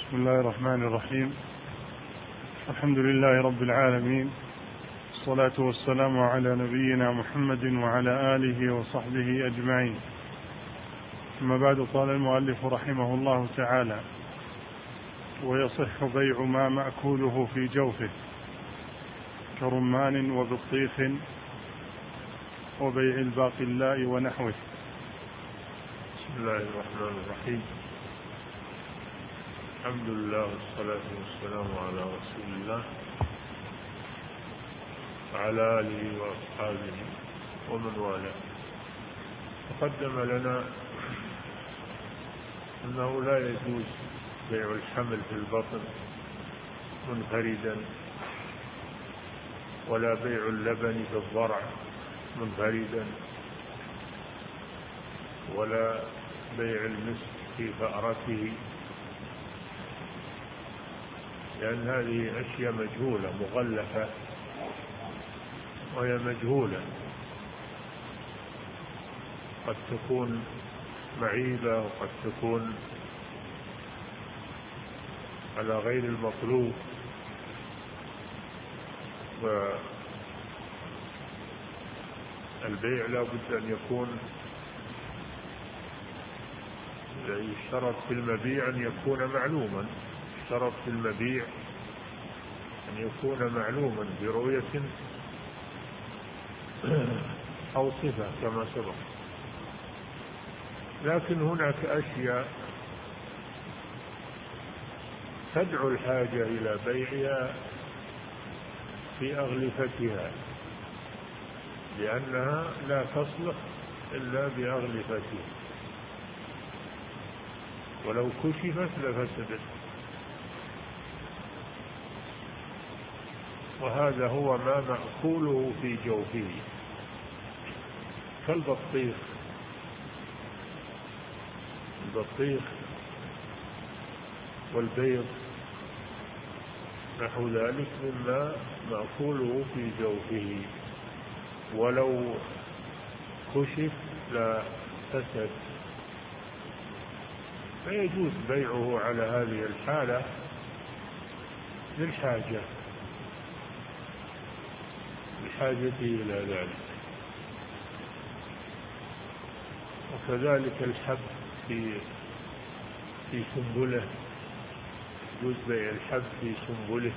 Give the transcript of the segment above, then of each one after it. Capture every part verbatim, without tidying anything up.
بسم الله الرحمن الرحيم. الحمد لله رب العالمين، الصلاة والسلام على نبينا محمد وعلى آله وصحبه أجمعين. أما بعد، قال المؤلف رحمه الله تعالى: ويصح بيع ما مأكوله في جوفه كرمان وبطيخ وبيع الباقلاء ونحوه. بسم الله الرحمن الرحيم. الحمد لله والصلاة والسلام على رسول الله وعلى آله وأصحابه ومن والاه. تقدم لنا أنه لا يجوز بيع الحمل في البطن منفردا، ولا بيع اللبن في الضرع منفردا، ولا بيع المسك في فأرته، لأن هذه أشياء مجهولة مغلفة، وهي مجهولة، قد تكون معيبة وقد تكون على غير المطلوب. والبيع لا بد أن يكون، يشترط في المبيع أن يكون معلوما، يشترط في المبيع أن يكون معلوما برؤية أو صفة كما سبق. لكن هناك أشياء تدعو الحاجة إلى بيعها في أغلفتها، لأنها لا تصلح إلا بأغلفتها، ولو كشفت لفسدت. وهذا هو ما مأكوله في جوفه كالبطيخ. البطيخ والبيض نحو ذلك مما مأكوله في جوفه، ولو كشف لا فسد، فيجوز بيعه على هذه الحالة للحاجة بحاجته إلى ذلك. وكذلك الحب في في سنبله، يجوز بيع الحب في سنبله،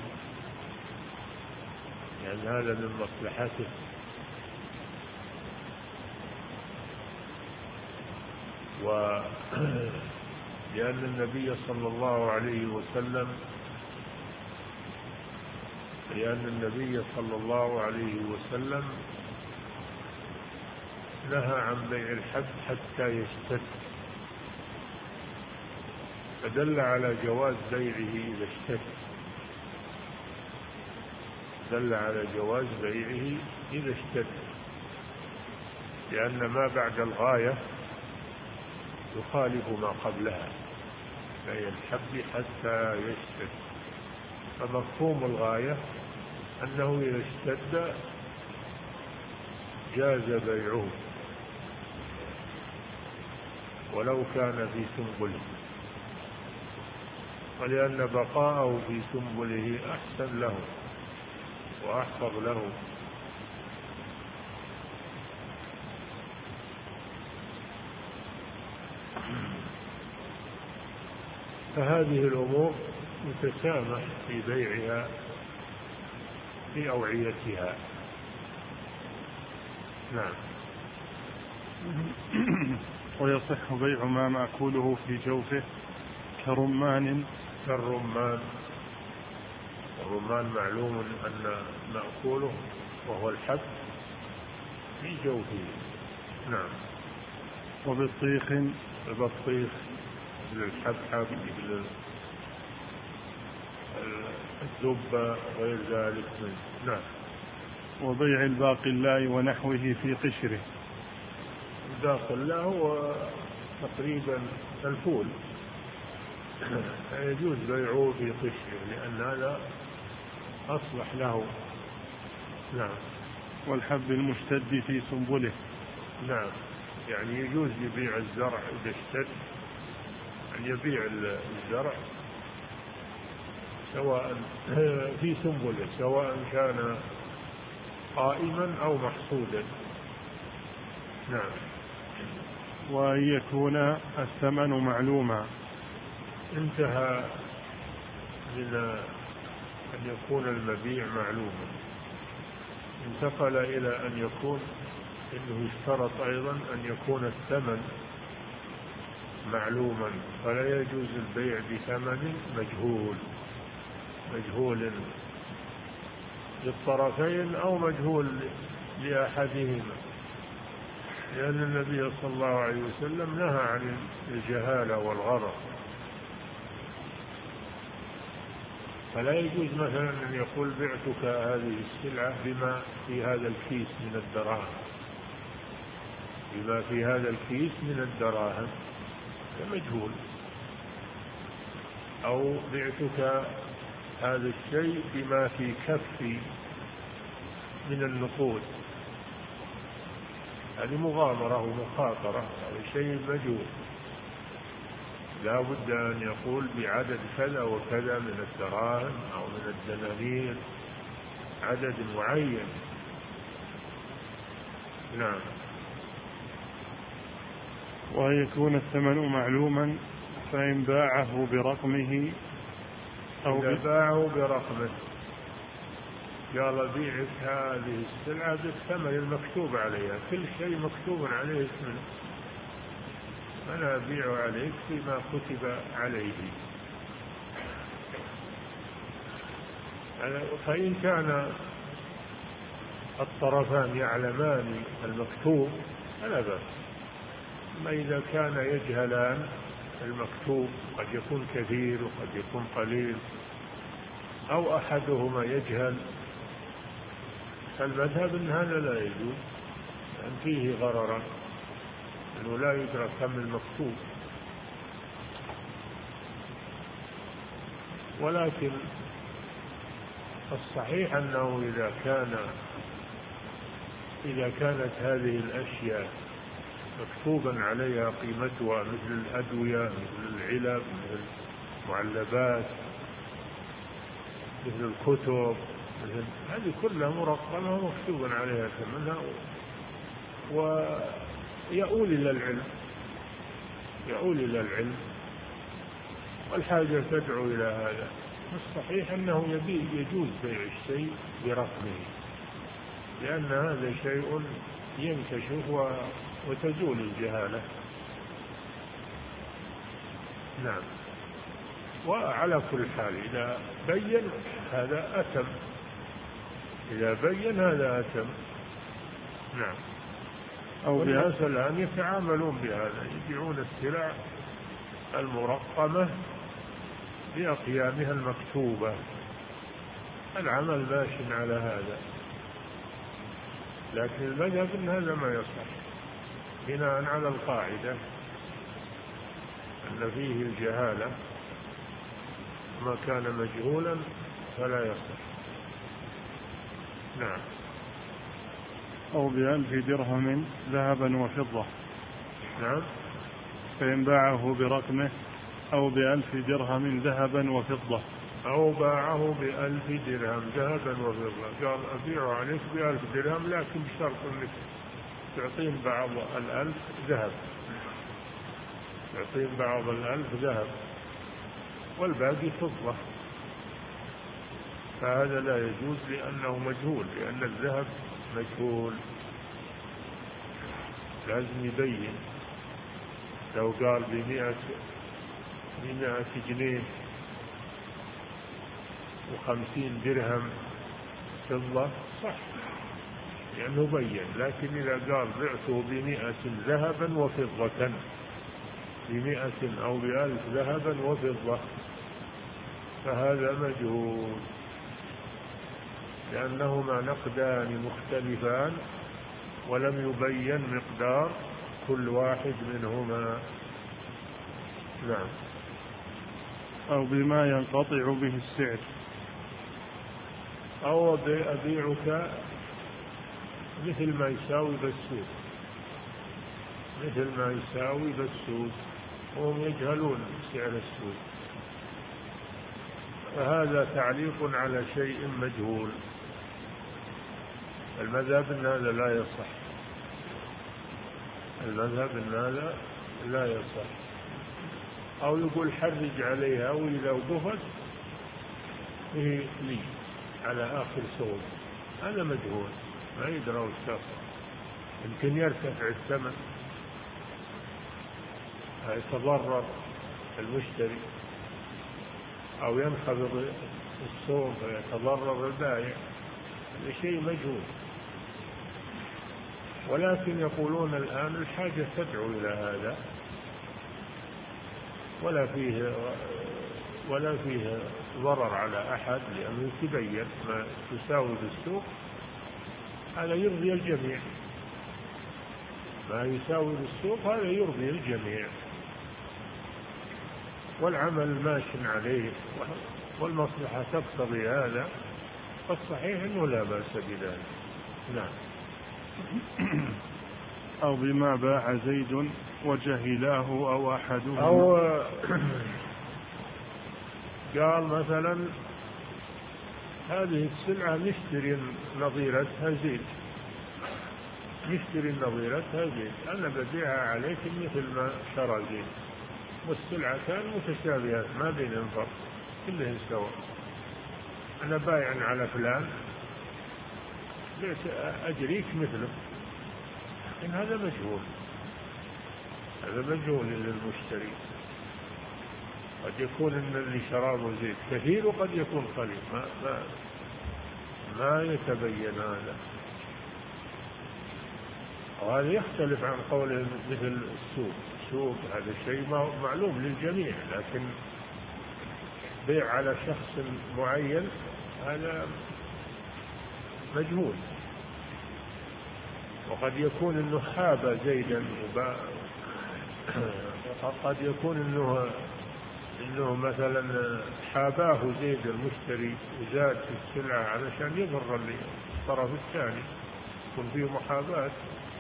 لأن يعني هذا من مصلحته. ولأن النبي صلى الله عليه وسلم لأن النبي صلى الله عليه وسلم نهى عن بيع الحب حتى يشتد، فدل على جواز بيعه إذا اشتد، دل على جواز بيعه إذا اشتد، لأن ما بعد الغاية يخالف ما قبلها، بيع الحب حتى يشتد. فمفهوم الغاية أنه إذا اشتد جاز بيعه ولو كان في سنبله، ولأن بقاءه في سنبله أحسن له وأحفظ له. فهذه الأمور متسامح في بيعها في أوعيتها. نعم. ويصح بيع ما مأكوله في جوفه كرمان. كالرمان، الرمان معلوم أن مأكوله وهو الحب في جوفه. نعم. وبطيخ، البطيخ مثل الحبحب مثل الدبة غير ذلك منه. نعم. وبيع الباقلاء ونحوه في قشره. الباقلاء هو تقريبا الفول، يجوز بيعه في قشره لأن هذا أصلح له. نعم. والحب المشتد في سنبله. نعم، يعني يجوز يبيع الزرع إذا اشتد، أن يبيع الزرع سواء في سنبله، سواء كان قائما أو محصودا. نعم. وأن يكون الثمن معلوما. انتهى من أن يكون المبيع معلوما، انتقل إلى أن يكون إنه اشترط أيضا أن يكون الثمن معلوما، فلا يجوز البيع بثمن مجهول، مجهول للطرفين أو مجهول لأحدهما، لأن النبي صلى الله عليه وسلم نهى عن الجهالة والغرر. فلا يجوز مثلا أن يقول بعتك هذه السلعة بما في هذا الكيس من الدراهم، بما في هذا الكيس من الدراهم مجهول، أو بعتك هذا الشيء بما في كفي من النقود، هذه مغامرة ومخاطرة، هذا شيء مجهول، لا بد أن يقول بعدد كذا وكذا من الدراهم أو من الدنانير، عدد معين. نعم. وأن يكون الثمن معلوما، فإن باعه برقمه أو إذا باعه برقمه قال بيعك هذه السلعة بالثمن المكتوب عليها، كل شيء مكتوب عليه اسمه، أنا أبيع عليك فيما كتب عليه. فإن كان الطرفان يعلمان المكتوب فلا بأس، أما إذا كان يجهلان المكتوب، قد يكون كثير وقد يكون قليل، أو أحدهما يجهل، فالمذهب أن هذا لا يجوز، أن فيه غررا، أنه لا يدرك كم المكتوب. ولكن الصحيح أنه إذا كان إذا كانت هذه الأشياء مكتوبا عليها قيمتها، مثل الأدوية، مثل العلب، مثل المعلبات، مثل الكتب، مثل هذه كلها مرقمة ومكتوبا عليها ثمنها، ويؤول إلى العلم، يؤول إلى العلم والحاجة تدعو إلى هذا. الصحيح أنه يبي يجوز بيع الشيء برقمه، لأن هذا شيء ينكشف وتزول الجهالة. نعم. وعلى كل حال إذا بين هذا أثم، إذا بين هذا أثم. نعم. أو الناس الآن يتعاملون بهذا، يبيعون السلع المرقمة بأقيامها المكتوبة، العمل ماشي على هذا، لكن المذهب أن هذا ما يصح، بناء على القاعدة أن فيه الجهالة، ما كان مجهولا فلا يصح. نعم. أو بألف درهم ذهبا وفضة. نعم. فإن باعه برقمه أو بألف درهم ذهبا وفضة. أو باعه بألف درهم ذهبا وفضة، قال أبيع عليك بألف درهم، لكن بشرط أنك تعطين بعض الألف ذهب، تعطين بعض الألف ذهب والباقي فضة، فهذا لا يجوز لأنه مجهول، لأن الذهب مجهول، لازم يبين. لو قال بمئة بمئة جنيه وخمسين درهم فضة صح لأنه بين، لكن إذا قال بعته بمئة ذهبا وفضة، بمئة أو بألف ذهبا وفضة، فهذا مجهول، لأنهما نقدان مختلفان ولم يبين مقدار كل واحد منهما. نعم. أو بما ينقطع به السعر، أو أبيعك مثل ما يساوي بالسوق، مثل ما يساوي بالسوق، وهم يجهلون سعر السوق، فهذا تعليق على شيء مجهول. المذهب أن هذا لا يصح، المذهب أن هذا لا يصح. أو يقول حرج عليها وإذا وقفت هي لي على آخر صوت، هذا مجهول ما يدرى الشخص، يمكن يرتفع الثمن يتضرر المشتري، أو ينخفض السوق فيتضرر البائع، هذا شيء مجهول. ولكن يقولون الآن الحاجة تدعو إلى هذا، ولا فيه ولا فيه ضرر على أحد، لأنه يتبين ما تساوي بالسوق، هذا يرضي الجميع، ما يساوي بالسوق هذا يرضي الجميع، والعمل ماش عليه والمصلحة تقتضي هذا، فالصحيح أنه لا بأس بذلك. نعم. أو بما باع زيد وجهلاه أو أحدهما، أو قال مثلا هذه السلعة نشتري نظيرتها زيد، نشتري نظيرتها زيد، أنا ببيعها عليك مثل ما شرى زيد، والسلعتان متشابهات ما بينهم فرق، كلهن سواء، أنا بايع على فلان أجريك مثله، إن هذا مجهول، هذا مجهول للمشتري. قد يكون ان اللي شرابه زيت كثير وقد يكون قليل، ما ما ما يتبين هذا، وهذا يختلف عن قوله مثل السوق. السوق هذا شيء معلوم للجميع، لكن بيع على شخص معين هذا مجهول. وقد يكون انه حاب زيدا وقد يكون انه انه مثلا حاباه زيد المشتري وزاد في السلعة علشان يضر الطرف الثاني، يكون فيه محاباة،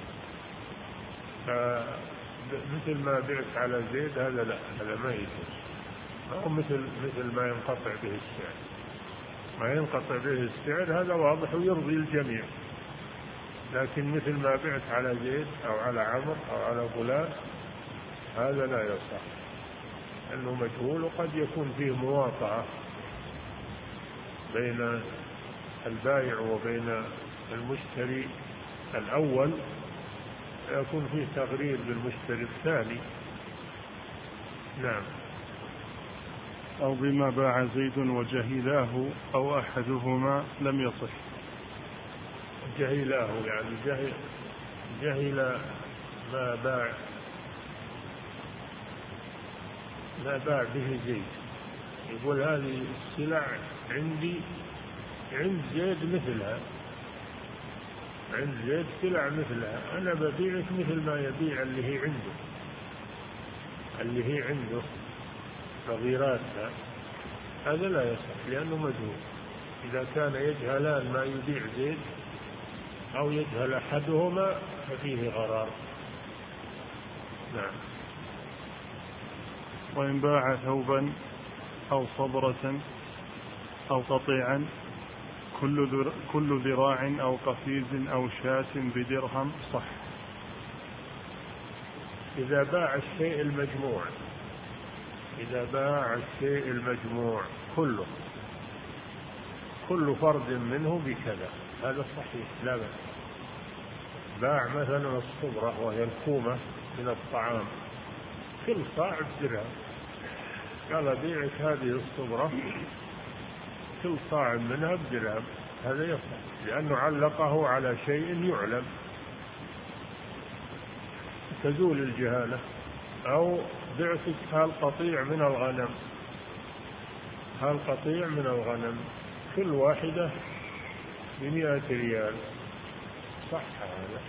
فمثل ما بعت على زيد هذا لا، هذا ما يجوز، أو مثل مثل ما ينقطع به السعر، ما ينقطع به السعر هذا واضح ويرضي الجميع، لكن مثل ما بعت على زيد أو على عمرو أو على فلان هذا لا يصح، أنه مجهول، وقد يكون فيه مواطعة بين البائع وبين المشتري الأول، يكون فيه تغرير بالمشتري الثاني. نعم. أو بما باع زيد وجهلاه أو أحدهما لم يصح. جهلاه يعني جهل, جهل ما باع ما باع به زيد، يقول هذه السلع عندي عند زيد مثلها، عند زيد سلع مثلها، أنا ببيعك مثل ما يبيع اللي هي عنده، اللي هي عنده نظيراتها، هذا لا يصح لأنه مجهول. إذا كان يجهلان ما يبيع زيد أو يجهل أحدهما ففيه غرار. نعم. وإن باع ثوبا أو صبرة أو قطيعا كل ذراع أو قفيز أو شاة بدرهم صح. إذا باع الشيء المجموع، إذا باع الشيء المجموع كله، كل فرد منه بكذا، هذا صحيح لا بأس. باع مثلا الصبرة وهي الكومة من الطعام، كل صاع بدرهم، قال بيعك هذه الصبرة كل صاع منها بدرهم، هذا يصح لأنه علقه على شيء يعلم تزول الجهالة. أو بعتك هالقطيع من الغنم، هالقطيع من الغنم كل واحدة بمئة ريال، صح هذا،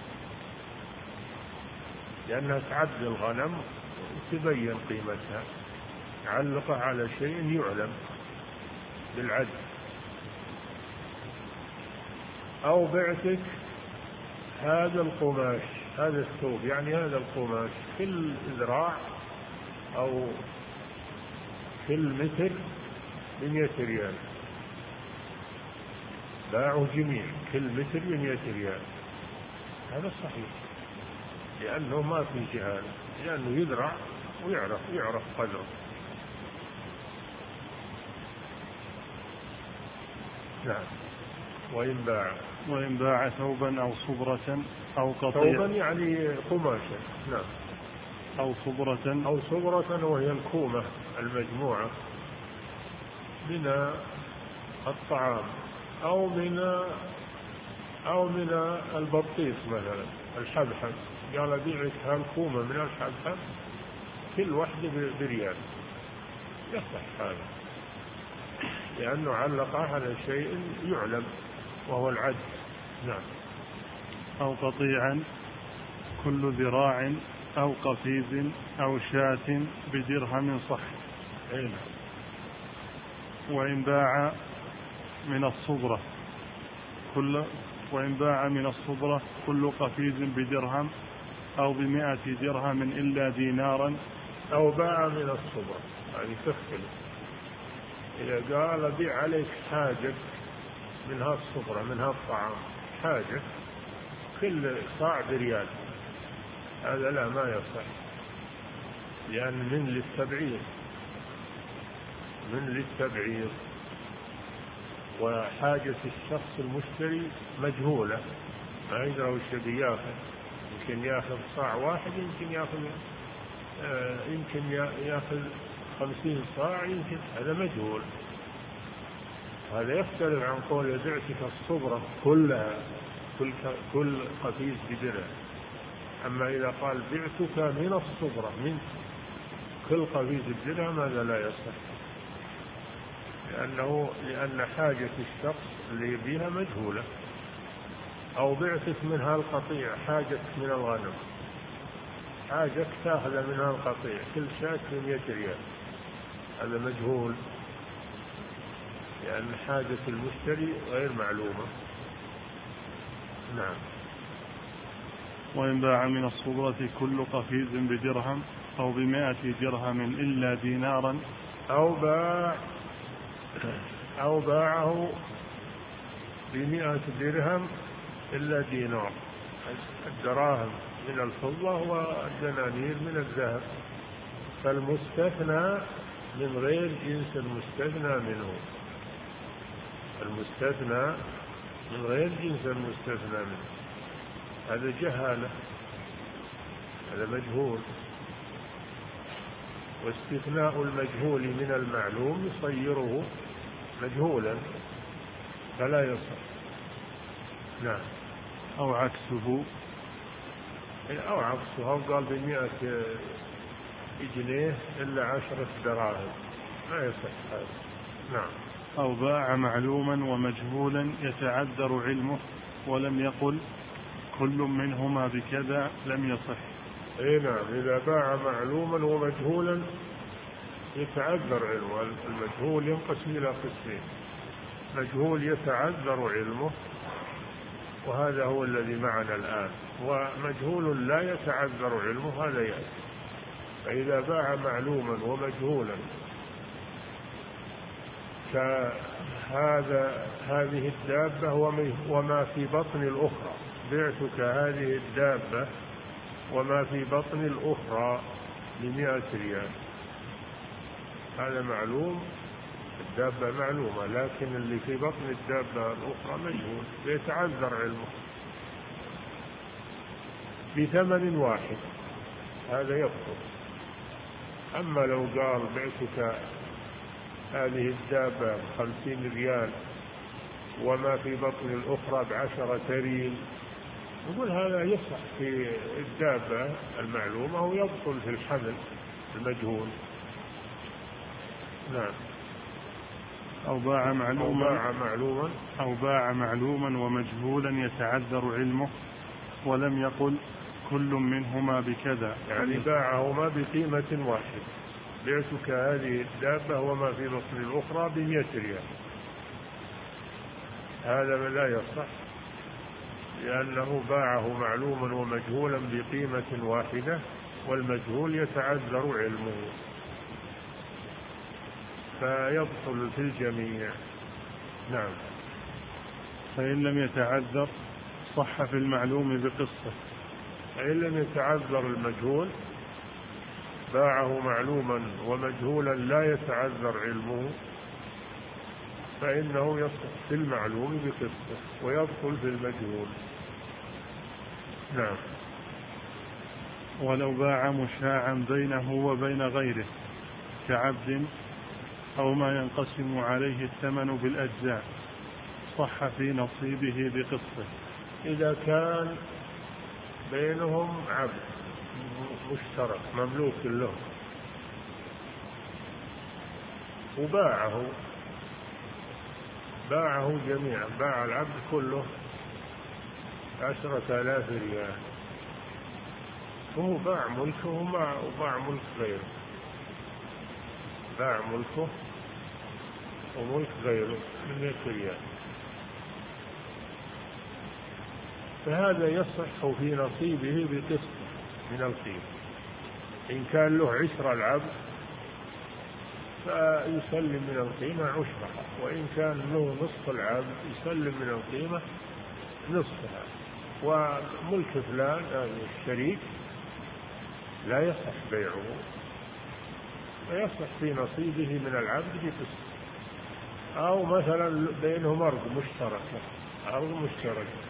لأنها تعد الغنم وتبين قيمتها، علقه على شيء يعلم بالعد. أو بعتك هذا القماش، هذا الثوب يعني هذا القماش كل ذراع أو كل متر بمئة ريال، باعوا جميع كل متر بمئة ريال. هذا صحيح، لأنه ما في جهالة، لأنه يزرع ويعرف يعرف قدره. نعم. وإن باع وإن باع ثوبا أو صبرة أو قطيع. ثوبا يعني قماشا. نعم. أو صبرة أو صبرة وهي الكومة المجموعة من الطعام، أو من أو من البطيخ مثلا الحبحب، قال بيعك هالكومة من الحبحب كل واحدة بريال، يصح هذا، لأنه علق على شيء يعلم وهو العد. نعم. أو قطيعا كل ذراع أو قفيز أو شاة بدرهم صح. أين. وإن باع من الصبرة كل وإن باع من الصبرة كل قفيز بدرهم أو بمائة درهم إلا دينارا. أو باع من الصبرة يعني تختلف، إذا قال بيع عليك حاجة من هالصبرة من هالطعام حاجة كل صاع بريال، هذا لا ما يصح، لأن من للتبعيض من للتبعيض وحاجة الشخص المشتري مجهولة، ما يدري وش بياخذ، يمكن ياخذ صاع واحد، يمكن ياخذ آه يمكن ياخذ خمسين صاع، يمكن هذا مجهول. هذا يختلف عن قول بعتك الصبرة كلها كل كل قفيز بدرهم. أما إذا قال بعتك من الصبرة من كل قفيز بدرهم هذا لا يصح، لأنه لأن حاجة الشخص اللي بها مجهولة. أو بعتك من هالقطيع حاجة من الغنم، حاجة تأخذ من هالقطيع كل شاة بمئة ريال، هذا مجهول، لأن حاجة المشتري غير معلومة. نعم. وإن باع من الصبرة كل قفيز بدرهم أو بمائة درهم إلا دينارا. أو باع أو باعه بمائة درهم إلا دينار، الدراهم من الفضة والدنانير من الذهب، فالمستثنى من غير جنس المستثنى منه، المستثنى من غير جنس المستثنى منه، هذا جهالة، هذا مجهول. واستثناء المجهول من المعلوم يصيره مجهولا فلا يصح. نعم. أو عكسه أو عكسه، أو قال بمئة جنيه إلا عشرة دراهم، ما يصح هذا. نعم. أو باع معلوما ومجهولا يتعذر علمه ولم يقل كل منهما بكذا لم يصح. اي نعم. إذا باع معلوما ومجهولا يتعذر علمه، المجهول ينقسم إلى قسمين، مجهول يتعذر علمه وهذا هو الذي معنا الآن، ومجهول لا يتعذر علمه هذا يأتي. فإذا باع معلوما ومجهولا كهذا هذه الدابة وما في بطن الأخرى، بعتك هذه الدابة وما في بطن الأخرى بمئة ريال، هذا معلوم، الدابة معلومة، لكن اللي في بطن الدابة الأخرى مجهول يتعذر علمه، بثمن واحد، هذا يبطل. أما لو قال بعتك هذه الدابة بخمسين ريال وما في بطن الأخرى بعشرة ريال، نقول هذا يصح في الدابة المعلومة ويبطل في الحمل المجهول. نعم. أو باع معلوما أو باع معلوما أو باع معلوما ومجهولا يتعذر علمه ولم يقل كل منهما بكذا، يعني باعهما بقيمة واحدة، بعتك هذه الدابة وما في بطن الأخرى بمئة ريال، هذا لا يصح، لأنه باعه معلوما ومجهولا بقيمة واحدة والمجهول يتعذر علمه. فيبطل في الجميع. نعم. فإن لم يتعذر صح في المعلوم بقسطه. فإن لم يتعذر المجهول، باعه معلوما ومجهولا لا يتعذر علمه، فإنه يصح في المعلوم بقسطه ويبطل في المجهول. نعم. ولو باع مشاعا بينه وبين غيره كعبد أو ما ينقسم عليه الثمن بالأجزاء صح في نصيبه بقسطه. إذا كان بينهم عبد مشترك مملوك له وباعه باعه جميعا، باع العبد كله عشرة آلاف ريال، وهو باع ملكه وباع ملك غيره، باع ملكه وملك غيره من مئة ريال، فهذا يصح في نصيبه بقسط من القيمة. إن كان له عشر العبد فيسلم من القيمة عشرها، وإن كان له نصف العبد يسلم من القيمة نصفها. وملك فلان الشريك لا يصح بيعه، فيصح في نصيبه من العبد بقسط. أو مثلا بينهم أرض مشتركة أرض مشتركة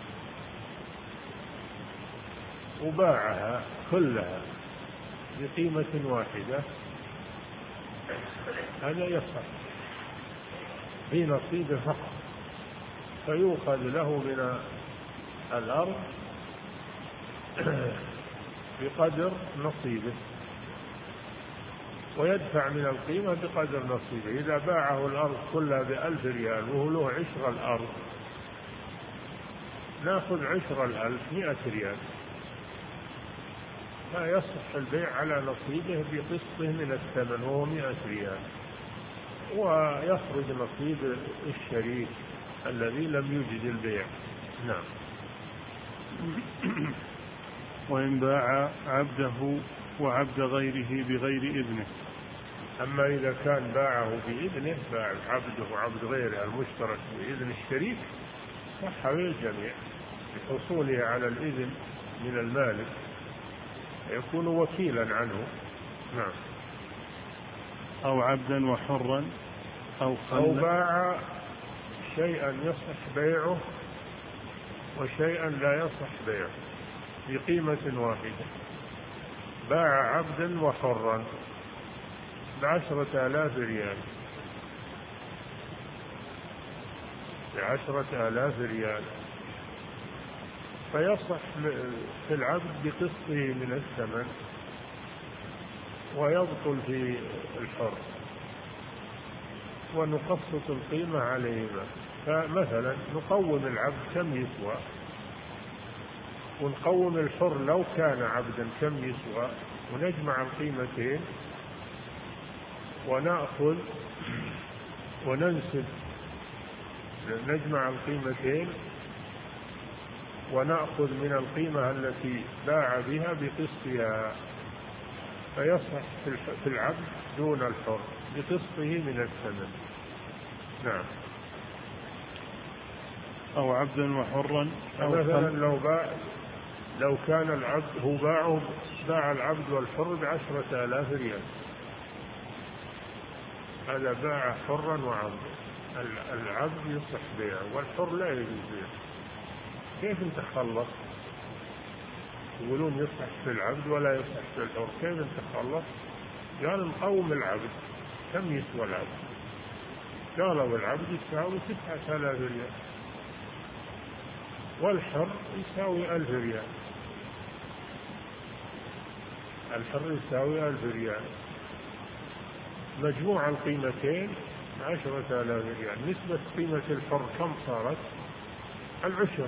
وباعها كلها بقيمة واحدة، هذا يصح في نصيبه فقط، فيؤخذ له من الأرض بقدر نصيبه ويدفع من القيمة بقدر نصيبه. إذا باعه الأرض كلها بألف ريال وهو له عشر الأرض، نأخذ عشر الألف مئة ريال، فيصح البيع على نصيبه بقسطه من الثمن وهو مئة ريال، ويخرج نصيب الشريك الذي لم يجد البيع. نعم. وإن باع عبده وعبد غيره بغير إذنه. أما إذا كان باعه بإذنه، باع عبده وعبد غيره المشترك بإذن الشريك، صح للجميع بحصوله على الإذن من المالك، يكون وكيلا عنه. نعم. أو عبدا وحرا أو خلا. أو باع شيئا يصح بيعه وشيئا لا يصح بيعه بقيمة واحدة. باع عبدا وحرا بعشرة آلاف ريال بعشرة آلاف ريال، فيصح في العبد بقسطه من الثمن ويبطل في الحر، ونقسط القيمة عليهما. فمثلا نقوم العبد كم يسوى، ونقوم الحر لو كان عبدا كم يسوى، ونجمع القيمتين ونأخذ وننسب، نجمع القيمتين ونأخذ من القيمة التي باع بها بقسطها، فيصح في العبد دون الحر بقسطه من الثمن. نعم. أو عبدا وحرا أو مثلا لو باع لو كان العبد هو باعه باع العبد والحر بعشرة آلاف ريال، هذا باع حرا وعبدا، العبد يصح بيعه والحر لا يجوز بيعه. كيف نتخلص؟ يقولون يصح في العبد ولا يصح في الحر، كيف نتخلص؟ قال نقوم العبد كم يسوى العبد، قالوا العبد يساوي تسعة آلاف ريال والحر يساوي ألف ريال، الحر يساوي ألف ريال، مجموع القيمتين عشرة آلاف ريال. نسبة قيمة الحر كم صارت؟ العشر.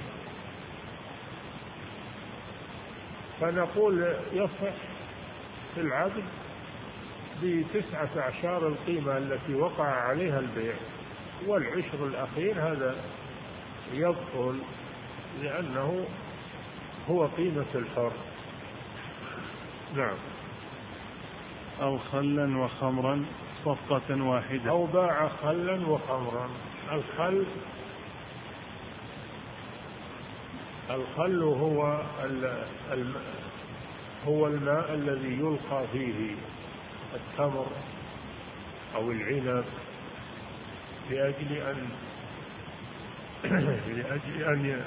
فنقول يصح في العبد بتسعة أعشار القيمة التي وقع عليها البيع، والعشر الأخير هذا يبطل لأنه هو قيمة الحر. نعم. أو خلا وخمرا صفقة واحدة. أو باع خلا وخمرا. الخل الخل هو هو الماء الذي يلقى فيه التمر أو العنب لأجل أن لأجل أن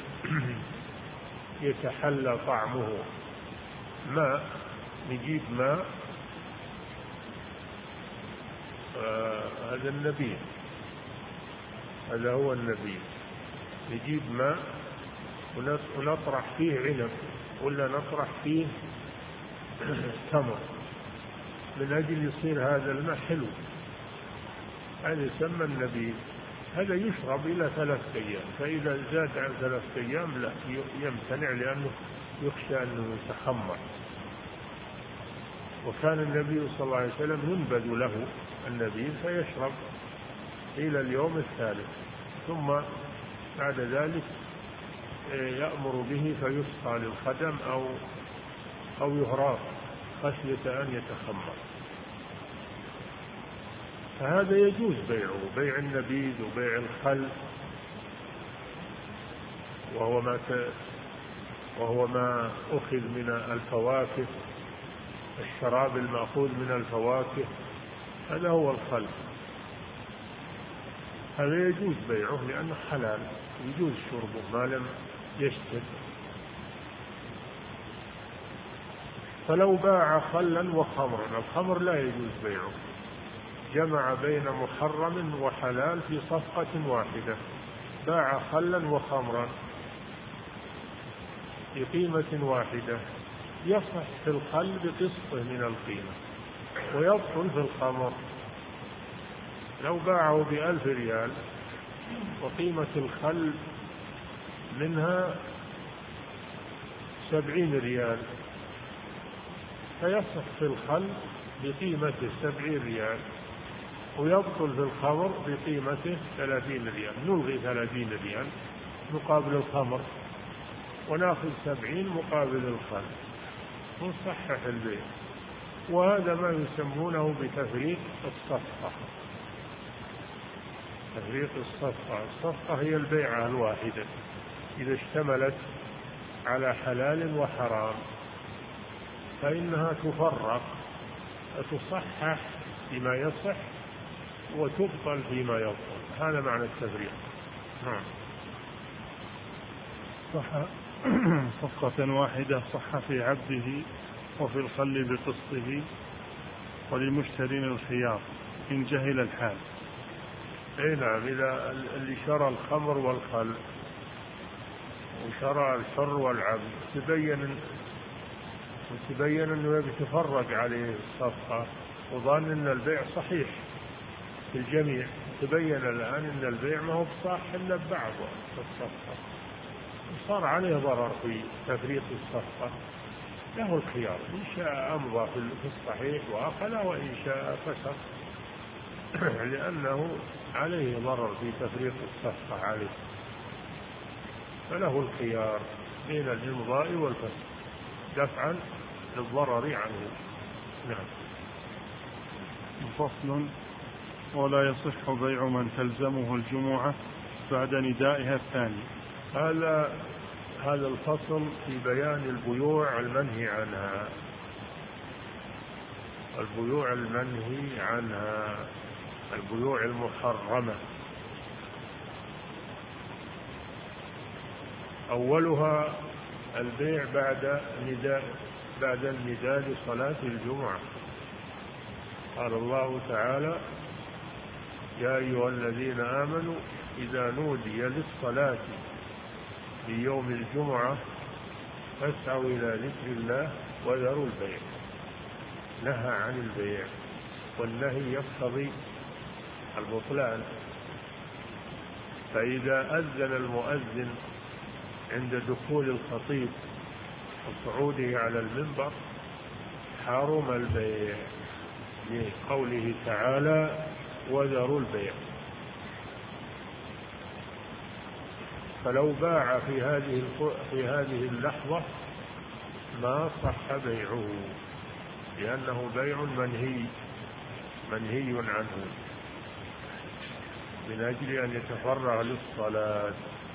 يتحلى طعمه. ماء، نجيب ماء، آه هذا النبيذ، هذا هو النبيذ. نجيب ماء ونطرح فيه عنب ولا نطرح فيه تمر من أجل يصير هذا الماء حلو، هذا يسمى النبيذ. هذا يشرب إلى ثلاثة أيام، فإذا زاد عن ثلاثة أيام لا يمتنع لأنه يخشى أنه يتخمر. وكان النبي صلى الله عليه وسلم ينبذ له النبيذ فيشرب إلى اليوم الثالث، ثم بعد ذلك يأمر به فيسقى للخدم أو أو يهراق خشية أن يتخمر. فهذا يجوز بيعه، بيع النبيذ وبيع الخل، وهو ما وهو ما أخذ من الفواكه، الشراب المأخوذ من الفواكه، هذا هو الخل. هذا يجوز بيعه لأنه حلال، يجوز شربه ما لم يشتد. فلو باع خلا وخمرا، الخمر لا يجوز بيعه، جمع بين محرم وحلال في صفقة واحدة. باع خلا وخمرا بقيمة واحدة، يصح في الخل بقسطه من القيمة ويبطل في الخمر. لو باعه بألف ريال وقيمة الخل منها سبعين ريال، فيصح في الخل بقيمة سبعين ريال ويبطل في الخمر بقيمته ثلاثين ريال. نلغي ثلاثين ريال مقابل الخمر ونأخذ سبعين مقابل الخل ونصحح البيع. وهذا ما يسمونه بتفريق الصفقة. تفريق الصفقة، الصفقة هي البيعة الواحدة إذا اشتملت على حلال وحرام فإنها تفرق، تصحح فيما يصح وتبطل فيما يبطل. هذا معنى التفريق. نعم. صح صفقة واحدة صح في عبده وفي الخل بقسطه، وللمشترين الخيار إن جهل الحال. اي نعم، إذا اللي شرى الخمر والخل وشرى الحر والعبد تبين وتبين أنه يتفرق عليه الصفقة وظن أن البيع صحيح في الجميع، تبين الآن أن البيع ما هو بصح إلا ببعض الصفقة، صار عليه ضرر في تفريق الصفقة. له الخيار، إن شاء أمضى في الصحيح وأخذ، وإن شاء فسخ لأنه عليه ضرر في تفريق الصفقة عليه، فله الخيار بين الإمضاء والفسخ دفعا للضرر عنه. نعم. فصل: ولا يصح بيع من تلزمه الجمعة بعد ندائها الثاني. هذا هذا الفصل في بيان البيوع المنهي عنها، البيوع المنهي عنها، البيوع المحرمة. أولها البيع بعد نداء بعد النداء لصلاة الجمعة. قال الله تعالى: يا أيها الذين آمنوا إذا نودي للصلاة في يوم الجمعة فاسعوا إلى ذكر الله وذروا البيع. نهى عن البيع، والنهي يقتضي البطلان. فإذا أذن المؤذن عند دخول الخطيب وصعوده على المنبر حرم البيع لقوله تعالى: وذروا البيع. فلو باع في هذه في هذه اللحظة ما صح بيعه، لأنه بيع منهي منهي عنه من أجل أن يتفرغ للصلاة.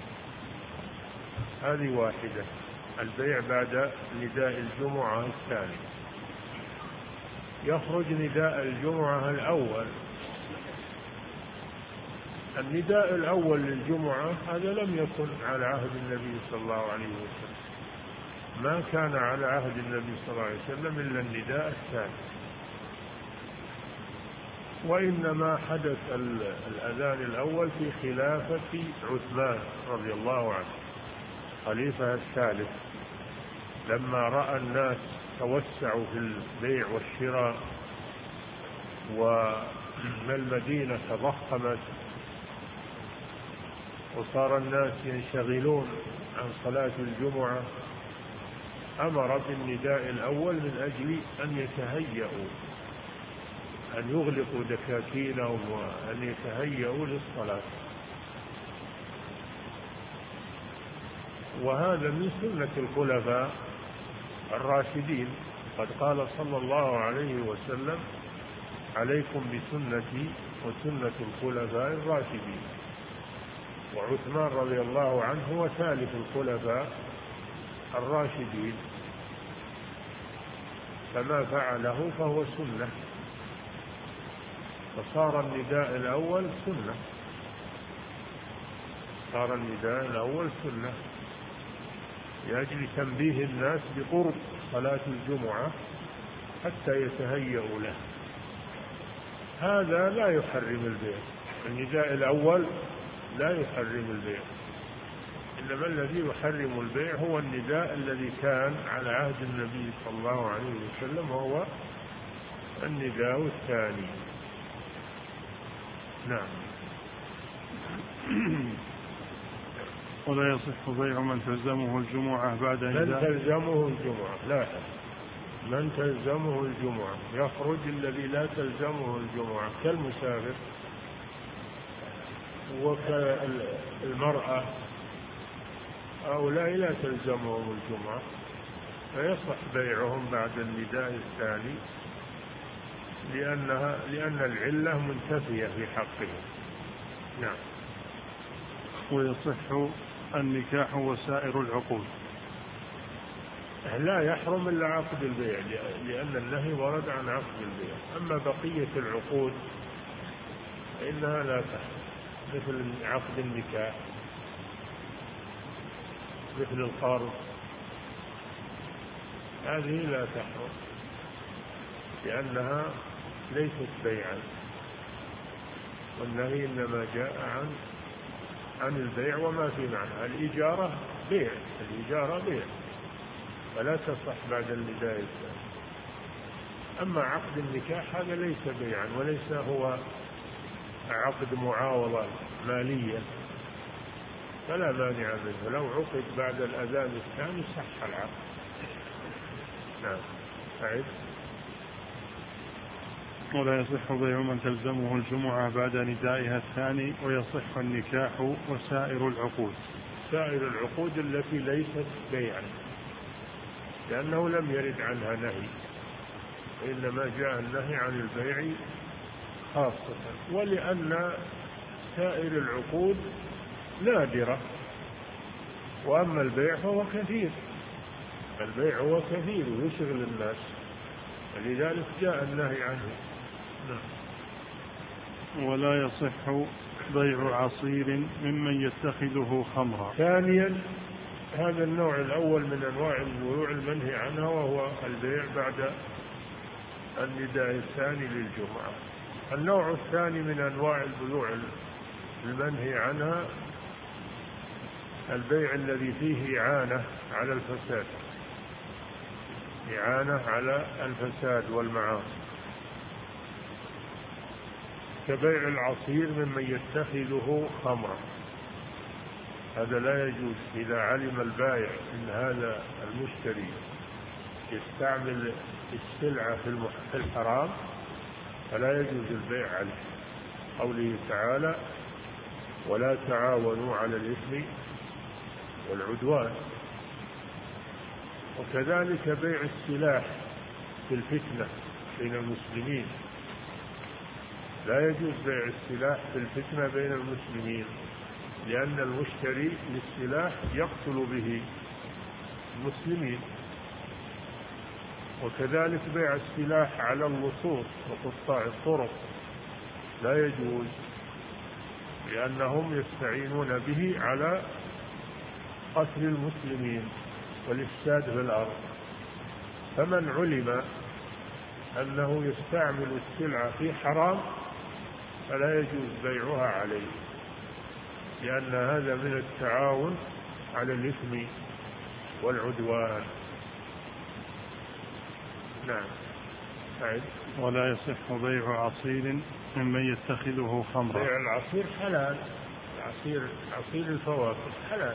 هذه واحدة. البيع بعد نداء الجمعة الثاني. يخرج نداء الجمعة الأول. النداء الأول للجمعة هذا لم يكن على عهد النبي صلى الله عليه وسلم، ما كان على عهد النبي صلى الله عليه وسلم إلا النداء الثاني، وإنما حدث الأذان الأول في خلافة عثمان رضي الله عنه خليفة الثالث، لما رأى الناس توسعوا في البيع والشراء والمدينة تضخمت وصار الناس ينشغلون عن صلاة الجمعة، أمر بالنداء الأول من أجل أن يتهيئوا، أن يغلقوا دكاكينهم وأن يتهيئوا للصلاة. وهذا من سنة الخلفاء الراشدين. قد قال صلى الله عليه وسلم: عليكم بسنتي وسنة الخلفاء الراشدين. وعثمان رضي الله عنه هو ثالث الخلفاء الراشدين، فما فعله فهو سنة، فصار النداء الأول سنة، صار النداء الأول سنة لأجل تنبيه الناس بقرب صلاة الجمعة حتى يتهيئوا له. هذا لا يحرم البيع، النداء الأول لا يحرم البيع، إنما الذي يحرم البيع هو النداء الذي كان على عهد النبي صلى الله عليه وسلم، وهو النداء الثاني. نعم. ولا يصح بيع من تلزمه الجمعة بعد نداء. من تلزمه الجمعة، لا، من تلزمه الجمعة يخرج الذي لا تلزمه الجمعة كالمسافر وكالمرأة، هؤلاء لا تلزمهم الجمعة، فيصح بيعهم بعد النداء الثاني لأنها لأن العلة منتفية في حقهم. نعم. ويصح النكاح وسائر العقود. لا يحرم إلا عقد البيع، لأن النهي ورد عن عقد البيع. أما بقية العقود فإنها لا تحرم، مثل عقد النكاح، مثل القرض، هذه لا تحرم لأنها ليست بيعا، والنهي إنما جاء عن عن البيع وما في معنى. الإجارة بيع، الإجارة بيع، فلا تصح بعد النداء الثاني. أما عقد النكاح هذا ليس بيعا وليس هو عقد معاوضة مالية، فلا مانع منه، لو عقد بعد الأذان الثاني صح العقد. نعم. أعد. ولا يصح بيع من تلزمه الجمعة بعد ندائها الثاني، ويصح النكاح وسائر العقود. سائر العقود التي ليست بيعا، لأنه لم يرد عنها نهي، وإنما جاء النهي عن البيع خاصة، ولأن سائر العقود نادرة، وأما البيع فهو كثير، البيع هو كثير ويشغل الناس، ولذلك جاء النهي عنه. ولا يصح بيع عصير ممن يتخذه خمرا. ثانيا، هذا النوع الأول من أنواع البيوع المنهي عنها، وهو البيع بعد النداء الثاني للجمعة. النوع الثاني من أنواع البيوع المنهي عنها البيع الذي فيه إعانة على الفساد، إعانة على الفساد والمعاصي، كبيع العصير ممن يتخذه خمرا. هذا لا يجوز. إذا علم البائع أن هذا المشتري يستعمل السلعة في الحرام فلا يجوز البيع عليه. قوله تعالى: ولا تعاونوا على الإثم والعدوان. وكذلك بيع السلاح في الفتنة بين المسلمين، لا يجوز بيع السلاح في الفتنة بين المسلمين، لأن المشتري للسلاح يقتل به المسلمين. وكذلك بيع السلاح على اللصوص وقطاع الطرق لا يجوز، لأنهم يستعينون به على قتل المسلمين والإفساد في الأرض. فمن علم أنه يستعمل السلعة في حرام فلا يجوز بيعها عليه، لأن هذا من التعاون على الإثم والعدوان. نعم. عيد. ولا يصح بيع عصير ممن يتخذه خمرا. بيع العصير حلال، العصير عصير الفواكه حلال،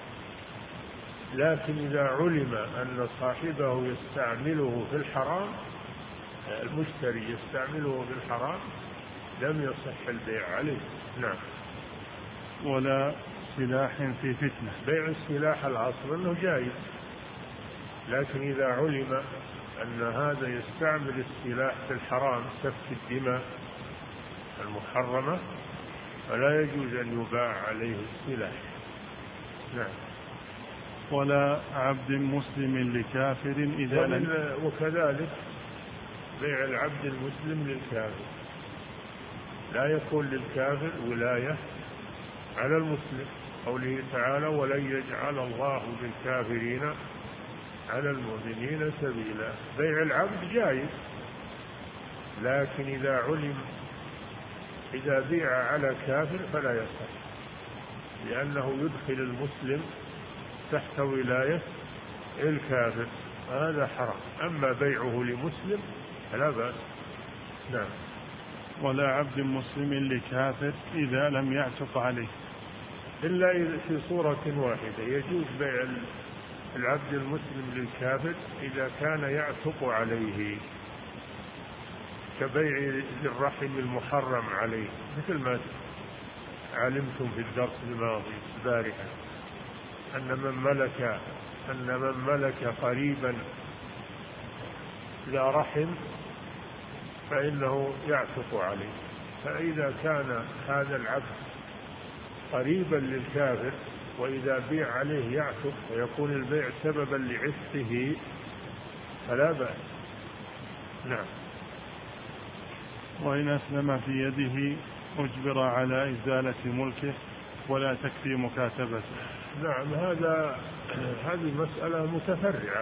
لكن إذا علم أن صاحبه يستعمله في الحرام، المشتري يستعمله في الحرام، لم يصح البيع عليه. نعم. ولا سلاح في فتنة. بيع السلاح الأصل أنه جائز، لكن إذا علم أن هذا يستعمل السلاح في الحرام سفك الدماء المحرمة فلا يجوز أن يباع عليه السلاح. نعم. ولا عبد مسلم لكافر إذا لم. وكذلك بيع العبد المسلم للكافر، لا يكون للكافر ولاية على المسلم، قوله تعالى ولن يجعل الله بالكافرين على المؤمنين سبيلا. بيع العبد جائز، لكن إذا علم إذا بيع على كافر فلا يصح، لأنه يدخل المسلم تحت ولاية الكافر، هذا حرام. أما بيعه لمسلم فلا بأس. نعم. ولا عبد مسلم لكافر إذا لم يعتق عليه، إلا إذا في صورة واحدة يجوز بيع العبد المسلم للكافر إذا كان يعتق عليه، كبيع ذي الرحم المحرم عليه، مثل ما علمتم في الدرس الماضي البارحة أن من ملك أن من ملك قريبا ذا رحم فإنه يعتق عليه. فإذا كان هذا العبد قريبا للكافر وإذا بيع عليه يعتق ويكون البيع سببا لعتقه فلا بأس. نعم. وإن أسلم في يده أجبر على إزالة ملكه ولا تكفي مكاتبته. نعم. هذا هذه مسألة متفرعة.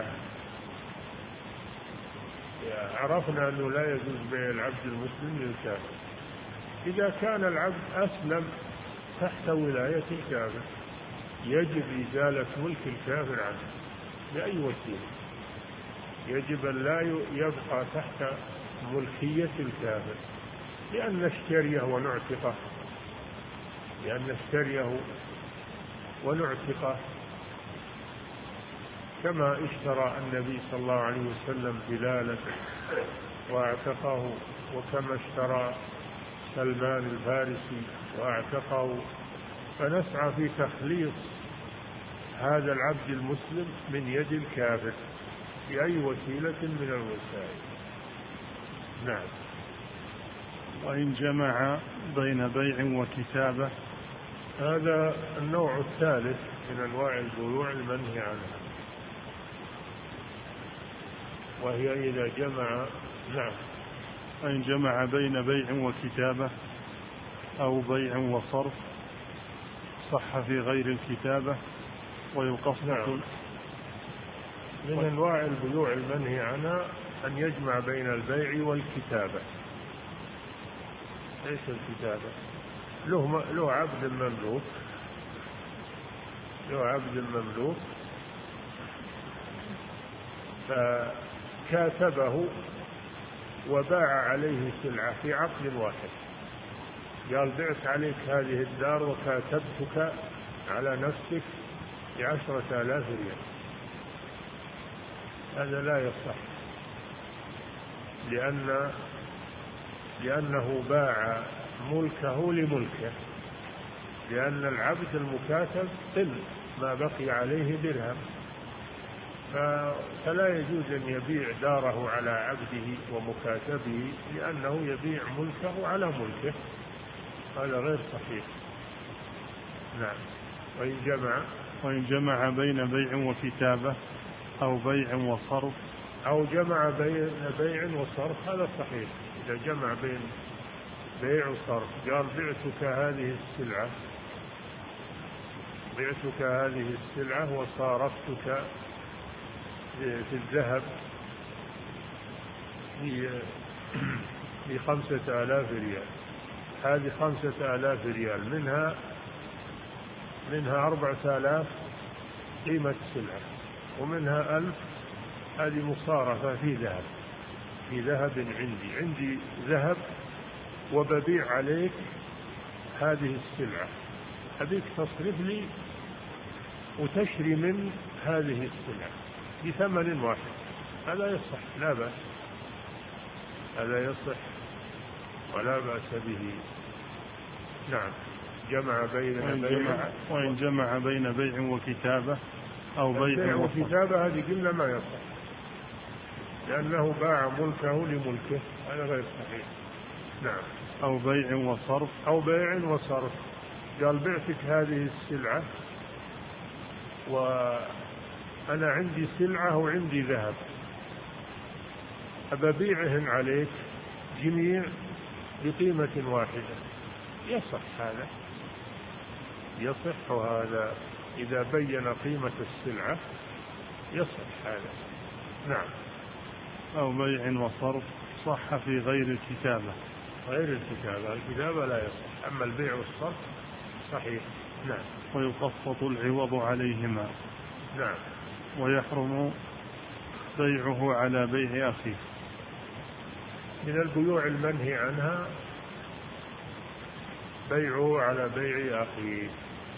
عرفنا أنه لا يجوز بيع العبد المسلم للكافر. إذا كان العبد أسلم تحت ولاية الكافر يجب إزالة ملك الكافر عنه بأي وسيلة، يجب أن لا يبقى تحت ملكية الكافر، لأن نشتريه ونعتقه لأن نشتريه ونعتقه كما اشترى النبي صلى الله عليه وسلم بلالا واعتقه، وكما اشترى سلمان الفارسي واعتقه. فنسعى في تخليص هذا العبد المسلم من يد الكافر بأي وسيلة من الوسائل. نعم. وإن جمع بين بيع وكتابة، هذا النوع الثالث من أنواع البيوع المنهي عنها، وهي إذا جمع. نعم. وإن جمع بين بيع وكتابة أو بيع وصرف صح في غير الكتابة ويقصد. نعم. من أنواع البيوع المنهي عنها أن يجمع بين البيع والكتابة. ليس الكتابة له له عبد مملوك له عبد مملوك فكاتبه وباع عليه سلعة في عقد واحد، قال بعت عليك هذه الدار وكاتبتك على نفسك بعشرة آلاف ريال، هذا لا يصح، لأن لأنه باع ملكه لملكه، لأن العبد المكاتب قل ما بقي عليه درهم، فلا يجوز أن يبيع داره على عبده ومكاتبه، لأنه يبيع ملكه على ملكه، هذا غير صحيح. نعم. وإن جمع وإن جمع بين بيع وكتابة أو بيع وصرف أو جمع بين بيع وصرف هذا صحيح. إذا جمع بين بيع وصرف، قال بعتك هذه السلعة بعتك هذه السلعة وصارفتك في الذهب بخمسة آلاف ريال، هذه خمسة آلاف ريال، منها منها أربعة آلاف قيمة السلعة، ومنها ألف هذه مصارفة في ذهب في ذهب عندي عندي ذهب وببيع عليك هذه السلعة، أبيك تصرف لي وتشري من هذه السلعة بثمن واحد، هذا يصح لا بأس، هذا يصح ولا بأس به. نعم. جمع بين وإن بيع جمع, وإن جمع بين بيع وكتابة أو بيع وكتابة هذه قلنا ما يصح، لأنه باع ملكه لملكه، هذا غير صحيح. نعم. أو بيع وصرف أو بيع وصرف، قال بعتك هذه السلعة وأنا عندي سلعة وعندي ذهب، أبيعهن عليك جميع بقيمة واحدة، يصح هذا، يصح هذا إذا بين قيمة السلعة يصح هذا. نعم. أو بيع وصرف صح في غير الكتابة غير الكتابة، الكتابة لا يصح، أما البيع والصرف صحيح. نعم. ويقسط العوض عليهما. نعم. ويحرم بيعه على بيع أخيه. من البيوع المنهي عنها بيعه على بيع أخيه،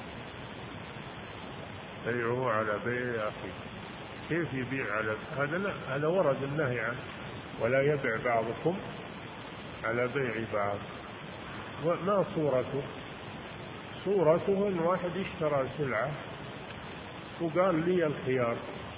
بيعه على بيع أخيه، كيف يبيع على هذا؟ لا، هذا ورد النهي عنه، ولا يبيع بعضكم على بيع بعض. وما صورته؟ صورته ان واحد اشترى سلعة وقال لي الخيار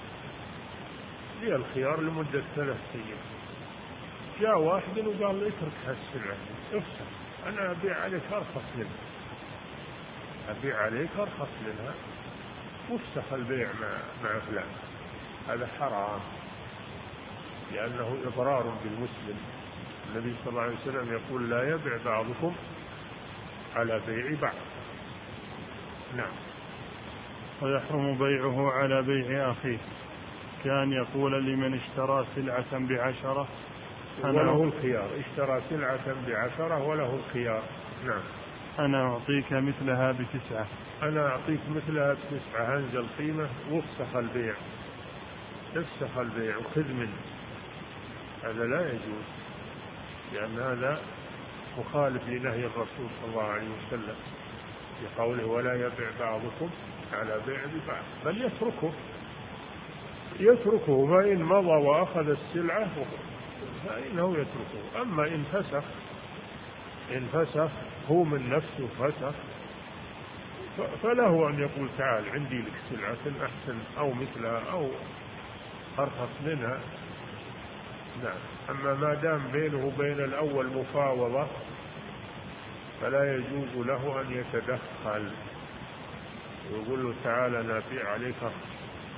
لي الخيار لمدة ثلاث أيام، جاء واحد وقال لي اترك هالسلعة افسخ، أنا أبيع عليك أرخص منها أبيع عليك أرخص منها وافسخ البيع مع مع فلان، هذا حرام لأنه إضرار بالمسلم. النبي صلى الله عليه وسلم يقول لا يبيع بعضكم على بيع بعض. نعم. ويحرم بيعه على بيع أخيه، كان يقول لمن اشترى سلعة بعشرة وله الخيار، اشترى سلعة بعشرة وله الخيار. نعم. أنا أعطيك مثلها بتسعة أنا أعطيك مثلها بتسعة، هنزل القيمة وافسخ البيع، افسخ البيع وخذ منه، هذا لا يجوز، لأن هذا مخالف لنهي الرسول صلى الله عليه وسلم في قوله ولا يبيع بعضكم على بيع ببعض، بل يتركه يتركه فإن مضى وأخذ السلعة فإنه يتركه. أما إن فسخ إن فسخ هو من نفسه فسخ فله أن يقول تعال عندي لك سلعة أحسن أو مثلها أو أرخص منها. نعم. أما ما دام بينه وبين الأول مفاوضة فلا يجوز له أن يتدخل ويقول له تعال أنا أبيع عليك أرخص،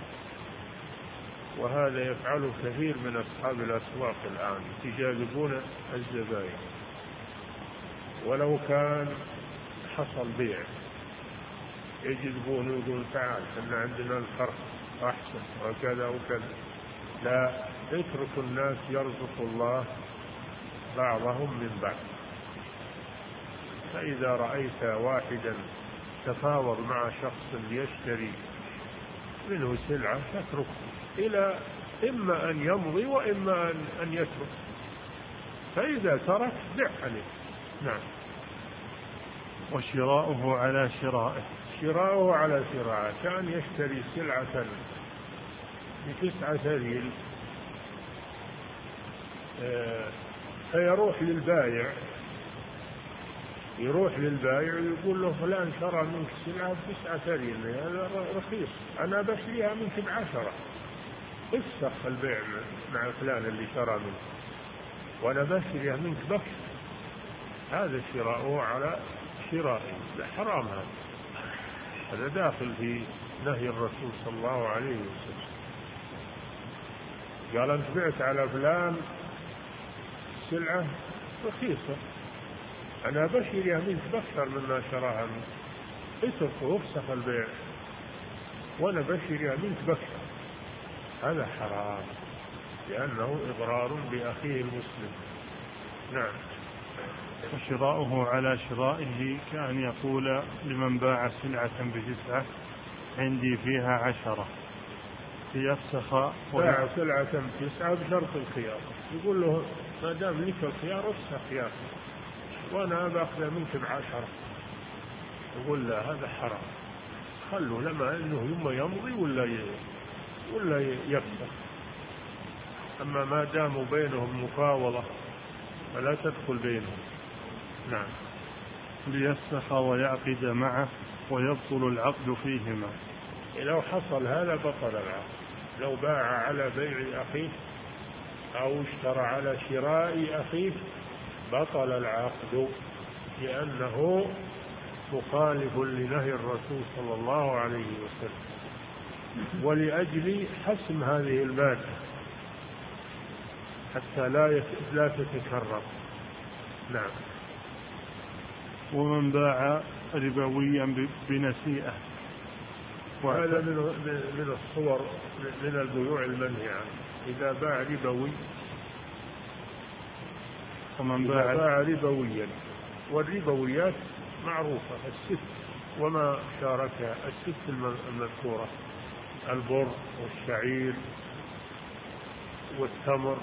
وهذا يفعله كثير من أصحاب الأسواق الآن، يجاذبون الزبائن ولو كان حصل بيع يجذبون ويقول تعال احنا عندنا الفرق أحسن وكذا وكذا. لا، اترك الناس يرزق الله بعضهم من بعض. فإذا رأيت واحدا تفاوض مع شخص ليشتري منه سلعة تتركه إلى إما أن يمضي وإما أن يترك، فإذا ترك بيع عليه. نعم. وشراؤه على شرائه شراؤه على شرائه، كان يشتري سلعة بتسعة ريال فيروح للبائع يروح للبائع ويقول له فلان شرى منك سلعة بتسعة ريال، هذا رخيص، أنا بشريها منك بعشرة، افسخ البيع مع فلان اللي شرى منه، وأنا بشتري منك بكر، هذا شراؤه على شرائي، حرام هذا، هذا داخل في نهي الرسول صلى الله عليه وسلم. قال أنت بعت على فلان سلعة رخيصة، أنا بشتريها منك بأكثر مما شراها منك، اتركه افسخ البيع وأنا بشتريها منك بأكثر، هذا حرام لأنه إضرار بأخيه المسلم. نعم. وشراؤه على شرائه كأن يقول لمن باع سلعة بتسعة عندي فيها عشرة ليفسخ، باع سلعة بتسعة بشرط الخيار، يقول له ما دام لك الخيار افسخ خيار وأنا بأخذ منك بعشرة، يقول لا هذا حرام، خلوا لما أنه يوم يمضي ولا ولا يفسخ. أما ما داموا بينهم مفاوضة فلا تدخل بينهم. نعم. ليفسخ ويعقد معه ويبطل العقد فيهما. لو حصل هذا بطل العقد، لو باع على بيع أخيه أو اشترى على شراء أخيه بطل العقد، لأنه مخالف لنهي الرسول صلى الله عليه وسلم، ولأجل حسم هذه المادة حتى لا لا تتكرر. نعم. ومن باع ربويا بنسيئة، وهذا من من الصور من البيوع المنهي عنه، إذا باع ربوي. ومن باع, باع ربويا، والربويات معروفة الست وما شاركها، الست المذكورة البر والشعير والتمر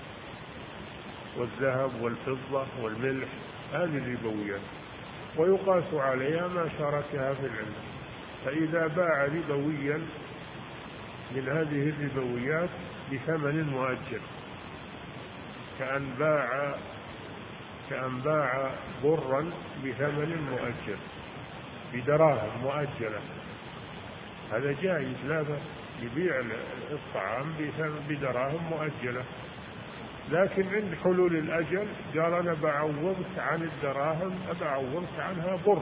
والذهب والفضة والملح، هذه الربويات ويقاس عليها ما شاركها في العلم. فإذا باع ربويا من هذه الربويات بثمن مؤجل، كأن باع كأن باع برا بثمن مؤجل بدراهم مؤجلة، هذا جائز لا بأس، يبيع الطعام بدراهم مؤجلة، لكن عند حلول الأجل قال أنا بعوضك عن الدراهم، أبعوضك عنها بر،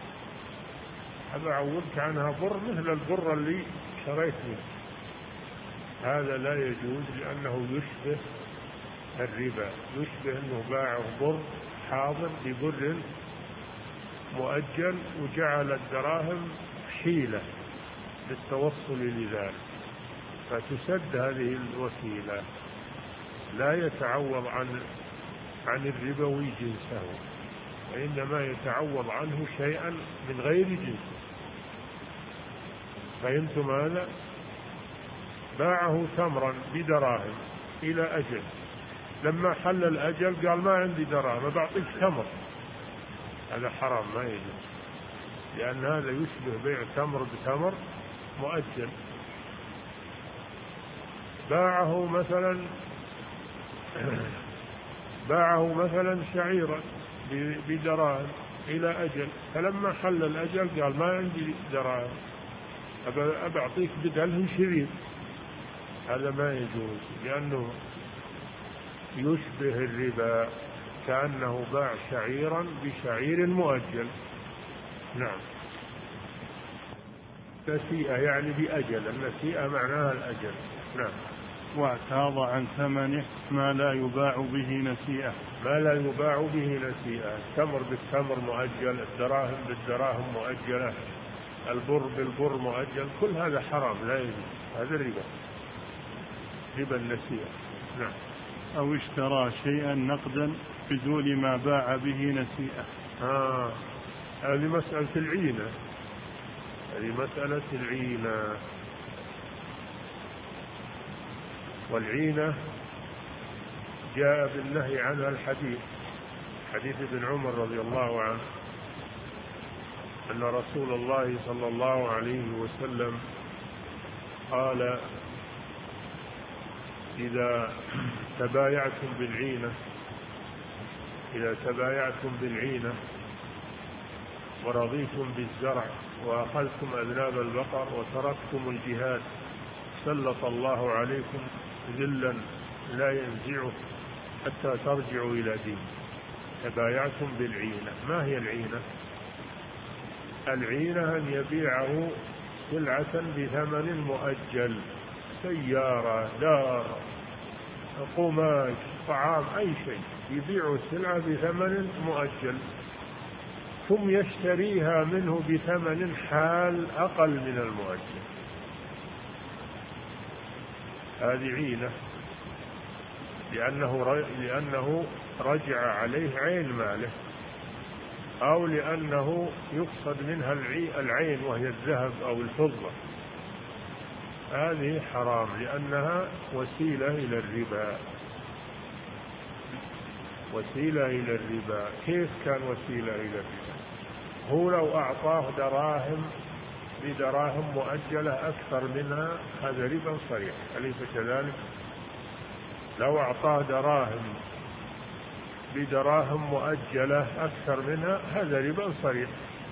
أبعوضك عنها بر مثل البر اللي شريت منه، هذا لا يجوز لأنه يشبه الربا، يشبه أنه باعه بر حاضر ببر مؤجل وجعل الدراهم حيلة للتوصل لذلك، فتسد هذه الوسيلة، لا يتعوض عن عن الربوي جنسه، وإنما يتعوض عنه شيئا من غير جنسه. فهمتم هذا؟ باعه تمرا بدراهم إلى أجل، لما حل الأجل قال ما عندي دراهم بعطيك تمر، هذا حرام ما يجوز، لأن هذا يشبه بيع تمر بتمر مؤجل. باعه مثلا باعه مثلا شعيرا بدراهم إلى أجل، فلما حل الأجل قال ما عندي دراهم أبعطيك بدله شرير، هذا ما يجوز لأنه يشبه الربا، كأنه باع شعيرا بشعير مؤجل. نعم. نسيئة يعني بأجل، النسيئة معناها الأجل. نعم. واعتاض عن ثمنه ما لا يباع به نسيئة، ما لا يباع به نسيئة، التمر بالتمر مؤجل، الدراهم بالدراهم مؤجلة، البر بالبر مؤجل، كل هذا حرام لا يجوز، هذا الربا، ربا النسيئة. نعم. أو اشترى شيئا نقدا بدون ما باع به نسيئة. آه. هذه مسألة العينة، هذه مسألة العينة، والعينة جاء بالنهي عنها الحديث، حديث ابن عمر رضي الله عنه أن رسول الله صلى الله عليه وسلم قال إذا تبايعتم بالعينة إذا تبايعتم بالعينة ورضيتم بالزرع وأخذتم أذناب البقر وتركتم الجهاد سلط الله عليكم ذلا لا ينزعه حتى ترجعوا إلى دين. تبايعتم بالعينة. ما هي العينة؟ العينة أن يبيعه سلعة بثمن مؤجل، سيارة، دار، قماش، طعام، أي شيء، يبيع السلعة بثمن مؤجل ثم يشتريها منه بثمن حال أقل من المؤجل. هذه عينة، لأنه لأنه رجع عليه عين ماله، أو لأنه يقصد منها العين وهي الذهب أو الفضة. هذه حرام لأنها وسيلة إلى الربا. وسيلة إلى الربا. كيف كان وسيلة إلى الربا؟ هو لو أعطاه دراهم بدراهم مؤجلة أكثر منها هذا ربا صريح، أليس كذلك؟ لو أعطاه دراهم بدراهم مؤجلة أكثر منها هذا ربا صريح،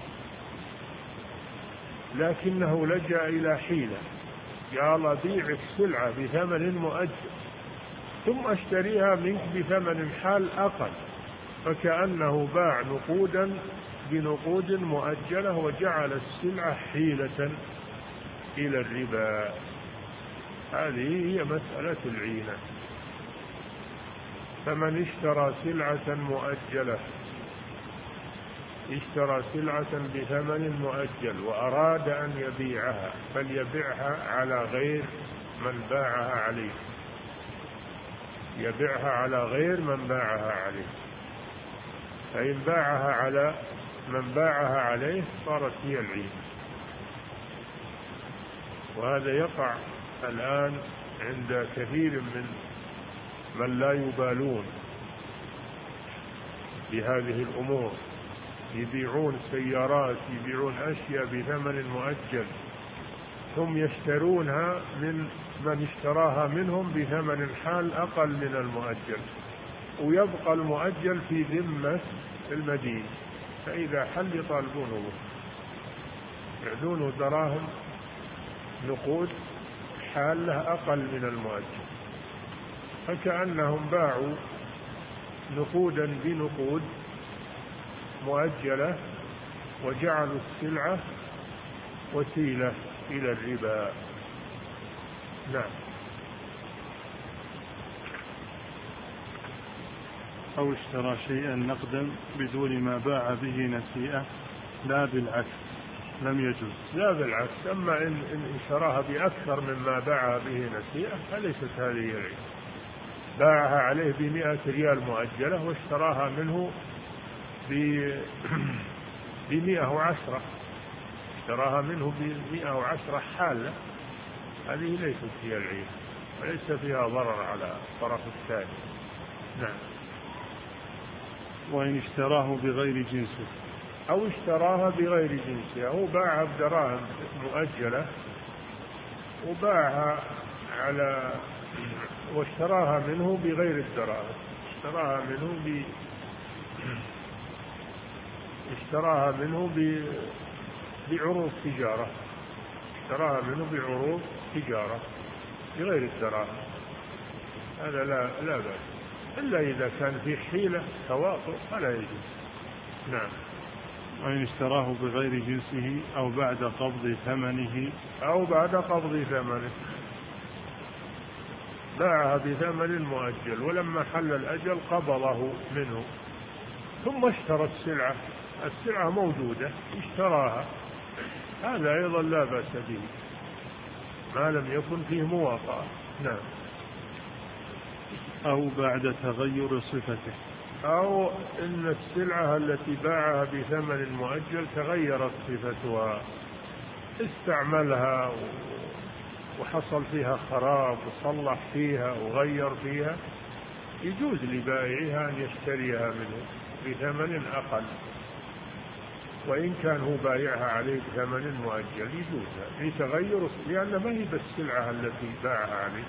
لكنه لجأ إلى حيلة، قال بيع السلعة بثمن مؤجل ثم أشتريها منك بثمن حال أقل، فكأنه باع نقودا بنقود مؤجلة وجعل السلعة حيلة إلى الربا. هذه هي مسألة العينة. فمن اشترى سلعة مؤجلة اشترى سلعة بثمن مؤجل وأراد أن يبيعها فليبيعها على غير من باعها عليه، يبيعها على غير من باعها عليه. فإن باعها على من باعها عليه صارت هي العينة. وهذا يقع الآن عند كثير من من لا يبالون بهذه الأمور، يبيعون سيارات، يبيعون أشياء بثمن مؤجل ثم يشترونها من من اشتراها منهم بثمن حال أقل من المؤجل، ويبقى المؤجل في ذمة المدين، فإذا حل يطالبونه يعدونه دراهم نقود حالة أقل من المؤجل، فكأنهم باعوا نقودا بنقود مؤجلة وجعلوا السلعة وسيلة إلى الربا. نعم. أو اشترى شيئا نقدا بدون ما باع به نسيئة لا بالعكس لم يجوز. لا بالعكس. أما إن, إن اشتراها بأكثر مما باع به نسيئة فليست هذه العين. باعها عليه بمئة ريال مؤجلة واشتراها منه بمئة وعشرة، اشتراها منه بمئة وعشرة حالة، هذه ليست هي العين وليس فيها ضرر على الطرف الثاني. نعم. وإن اشتراه بغير جنسه أو اشتراها بغير جنسها، هو باعها بدراهم مؤجلة وباعها على واشتراها منه بغير الدراهم، اشتراها منه ب اشتراها منه ب... بعروض تجارة، اشتراها منه بعروض تجارة بغير الدراهم، هذا لا لا بأس، إلا إذا كان في حيلة تواطؤ فلا يجوز. نعم. وإن اشتراه بغير جنسه أو بعد قبض ثمنه أو بعد قبض ثمنه، باعها بثمن مؤجل ولما حل الأجل قبضه منه ثم اشترى السلعة، السلعة موجودة اشتراها، هذا أيضا لا بأس به ما لم يكن فيه مواطأة. نعم. أو بعد تغير صفته، أو إن السلعة التي باعها بثمن مؤجل تغيرت صفتها، استعملها وحصل فيها خراب وصلح فيها وغير فيها، يجوز لبائعها أن يشتريها منه بثمن أقل، وإن كان هو بايعها عليه بثمن مؤجل يجوز لتغير، لأن ما هي بالسلعة التي باعها عليه،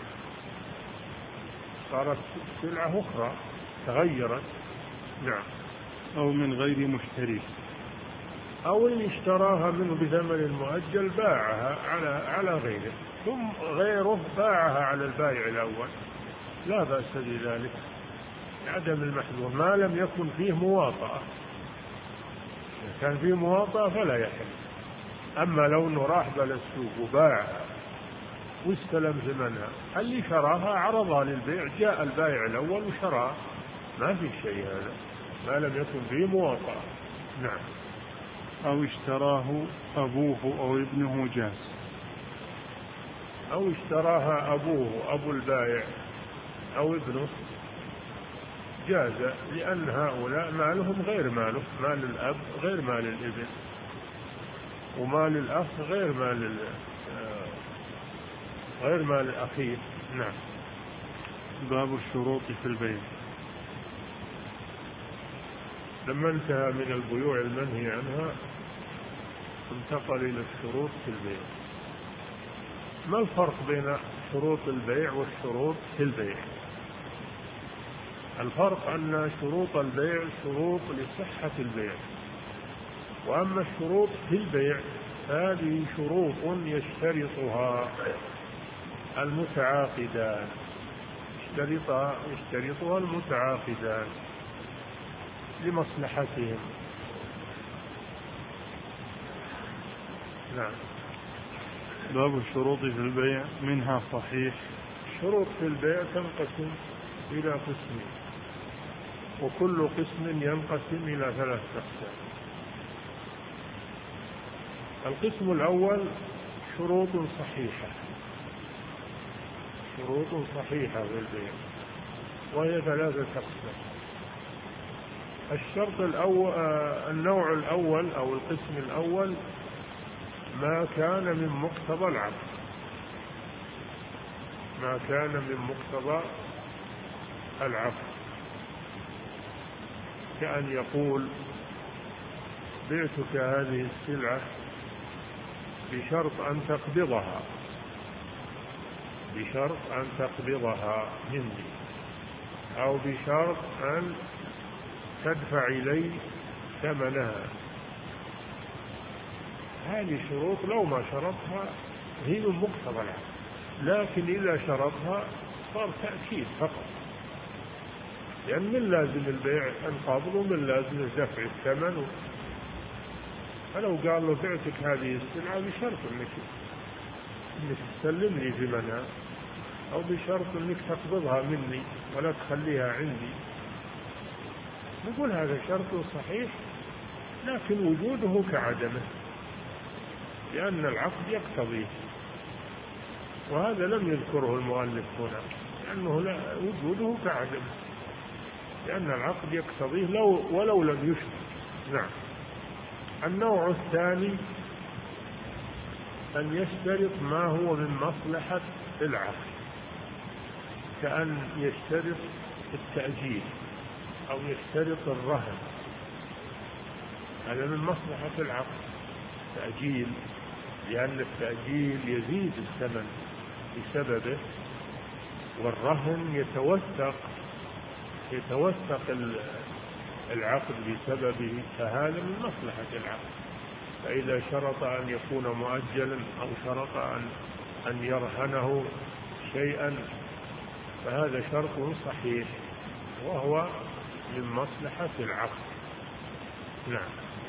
صارت سلعة أخرى تغيرت. نعم. أو من غير مشتري، أو إن اشتراها منه بثمن مؤجل باعها على على غيره، ثم غيره باعها على البائع الأول، لا بأس بذلك عدم المحذور ما لم يكن فيه مواطأة. إذا كان فيه مواطأة فلا يحل. أما لو أنه راح بلا السوق وباع واستلم ثمنها، اللي شراها عرضها للبيع، جاء البائع الأول وشراها، ما في شيء هذا ما لم يكن فيه مواطأة. نعم. أو اشتراه أبوه أو ابنه جاز. أو اشتراها أبوه أبو البائع أو ابنه جاز، لأن هؤلاء مالهم غير ماله، مال الأب غير مال الابن، ومال الأخ غير مال غير مال الأخير. نعم. باب الشروط في البيع. لما انتهى من البيوع المنهي عنها انتقل إلى الشروط في البيع. ما الفرق بين شروط البيع والشروط في البيع؟ الفرق أن شروط البيع شروط لصحة البيع، وأما الشروط في البيع هذه شروط يشترطها المتعاقدان، يشترطها يشترطها المتعاقدان لمصلحتهم. نعم. باب الشروط في البيع منها صحيح. الشروط في البيع تنقسم إلى قسمين، وكل قسم ينقسم إلى ثلاث أقسام. القسم الأول شروط صحيحة، شروط صحيحة في البيع، وهي ثلاثة أقسام. الشرط الأول النوع الأول أو القسم الأول ما كان من مقتضى العقد، ما كان من مقتضى العقد، كأن يقول بعتك هذه السلعة بشرط أن تقبضها، بشرط أن تقبضها مني، أو بشرط أن تدفع إلي ثمنها. هذه شروط لو ما شرطها هي من مقتضى العقد، لكن إذا شرطها صار تأكيد فقط، لأن يعني من لازم البيع القبض ومن لازم دفع الثمن. فلو قال له بعتك هذه السلعة بشرط انك انك تسلمني ثمنها، او بشرط انك تقبضها مني ولا تخليها عندي، نقول هذا شرط صحيح لكن وجوده كعدمه، لأن العقد يقتضيه، وهذا لم يذكره المؤلف هنا لأنه لا وجوده كعدمه، لأن العقد يقتضيه لو ولو لم يشرط. نعم. النوع الثاني أن يشترط ما هو من مصلحة العقد، كأن يشترط التأجيل أو يشترط الرهن، هذا من مصلحة العقد تأجيل، لأن التأجيل يزيد الثمن بسببه، والرهن يتوثق يتوثق العقد بسببه، فهذا من مصلحة العقد. فإذا شرط أن يكون مؤجلا أو شرط أن أن يرهنه شيئا فهذا شرط صحيح وهو من مصلحة العقد. نعم.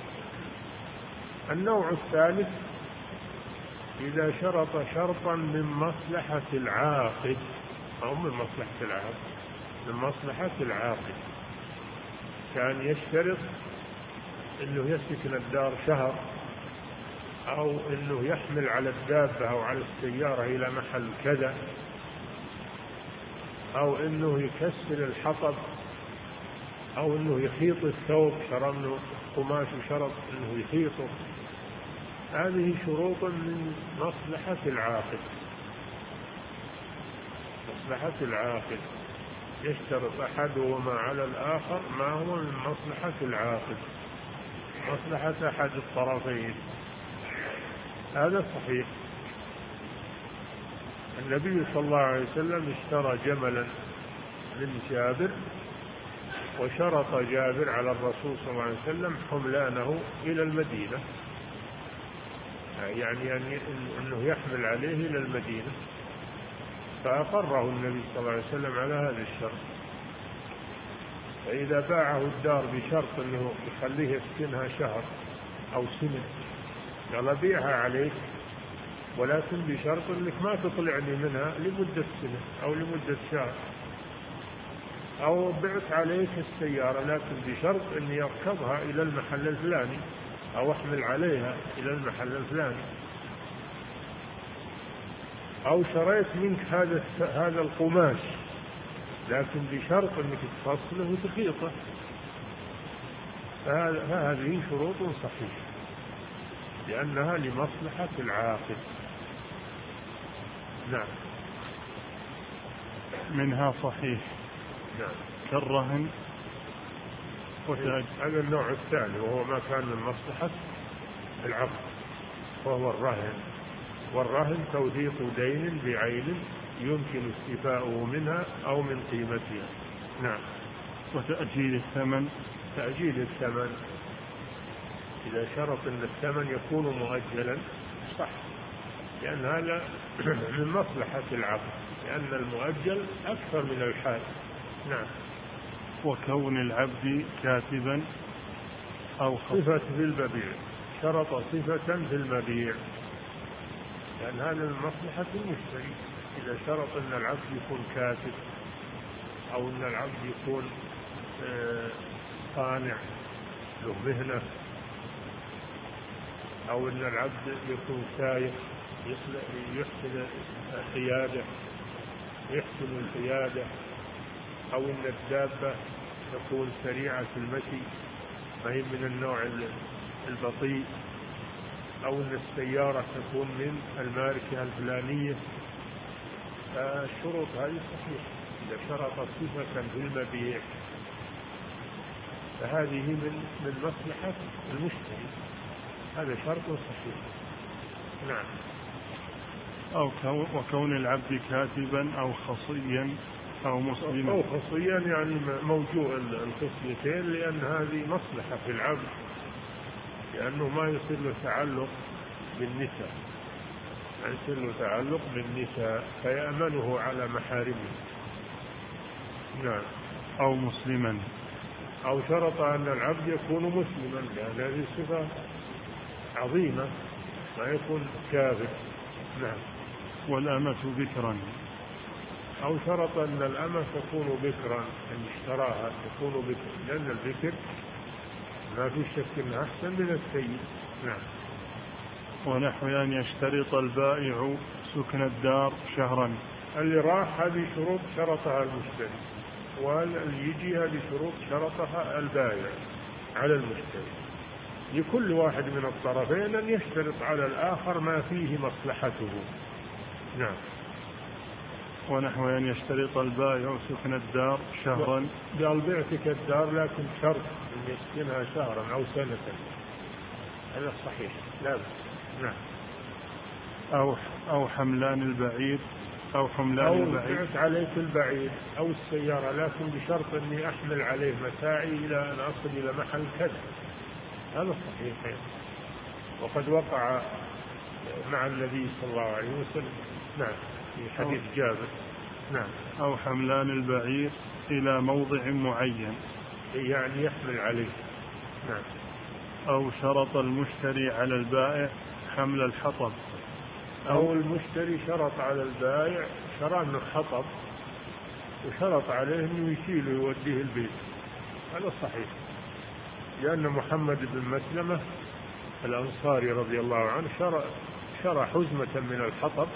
النوع الثالث إذا شرط شرطا من مصلحة العاقد أو من مصلحة العاقد من مصلحة العاقد كان يشترط أنه يسكن الدار شهر، أو أنه يحمل على الدابة أو على السيارة إلى محل كذا، أو أنه يكسر الحطب، أو أنه يخيط الثوب، شرى منه قماش وشرط أنه يخيطه. هذه شروط من مصلحة العاقد، مصلحة العاقد يشترط أحدهما على الآخر ما هو من مصلحة العاقد، مصلحة أحد الطرفين. هذا صحيح. النبي صلى الله عليه وسلم اشترى جملا من جابر وشرط جابر على الرسول صلى الله عليه وسلم حملانه إلى المدينة، يعني أنه يحمل عليه إلى المدينة، فأقره النبي صلى الله عليه وسلم على هذا الشرط. فإذا باعه الدار بشرط أنه يخليه يسكنها شهر أو سنة، قال أبيعها عليك ولكن بشرط أنك ما تطلعني منها لمدة سنة أو لمدة شهر، أو بعت عليك السيارة لكن بشرط أني أركبها إلى المحل الفلاني أو أحمل عليها إلى المحل الفلاني، أو شريت منك هذا هذا القماش لكن بشرط أنك تفصله وتخيطه، فهذه شروط صحيحة لأنها لمصلحة العاقل. نعم. منها صحيح. نعم. كالرهن وتأجيل. هذا النوع الثاني وهو ما كان من مصلحة العقد وهو الرهن، والرهن توثيق دين بعين يمكن استيفاؤه منها أو من قيمتها. نعم. وتأجيل الثمن. تأجيل الثمن إذا شرط أن الثمن يكون مؤجلا صح، لأن هذا من مصلحة العقد، لأن المؤجل أكثر من الحال. نعم. وكون العبد كاتبا أو صفة في المبيع، شرط صفة في المبيع، لأن هذا من مصلحة المشتري. إذا شرط أن العبد يكون كاتب أو أن العبد يكون صانع له مهنة، أو أن العبد يكون سايق يحسن القيادة يحسن القيادة، أو أن الدابة تكون سريعة المشي ما هي من النوع البطيء، أو أن السيارة تكون من الماركة الفلانية، الشروط هذه صحيحة. إذا شرط صفة في المبيع فهذه من من مصلحة المشتري، هذا شرط صحيح. نعم. أو وكون العبد كاتبا أو خصيا أو مسلما. أو خصيا يعني موجوع الخصيتين، لأن هذه مصلحة في العبد، لأنه ما يصير له تعلق بالنساء، ما يصير له تعلق بالنساء فيأمنه على محارمه. نعم. أو مسلما. أو شرط أن العبد يكون مسلما، لأن هذه صفة عظيمة، ما يكون كافر. نعم. والأمة بكرا. أو شرط أن الأمة تكون بكرا، أن اشتراها تكون بكرا، لأن البكر ما في شك أنها أحسن من السيد. نعم. ونحو أن يشترط البائع سكن الدار شهرا. اللي راح هذه شروط شرطها المشتري، واللي يجي هذه شروط شرطها البائع على المشتري، لكل واحد من الطرفين أن يشترط على الآخر ما فيه مصلحته. نعم. ونحو أن يشترط البائع سكن الدار شهرا. قال بعتك الدار لكن شرط أن يسكنها شهرا أو سنة، هذا صحيح لا بأس. نعم. أو أو حملان البعير أو حملان أو البعير. بعت عليك البعير أو السيارة لكن بشرط أني أحمل عليه متاعي إلى أن أصل إلى محل كذا، هذا صحيح، وقد وقع مع النبي صلى الله عليه وسلم. نعم. في حديث جابر. نعم. أو حملان البعير إلى موضع معين، يعني يحمل عليه. نعم. أو شرط المشتري على البائع حمل الحطب. أو المشتري شرط على البائع شرى منه حطب وشرط عليه أنه يشيله ويوديه البيت، هذا صحيح، لأن محمد بن مسلمة الأنصاري رضي الله عنه شرى شرى حزمة من الحطب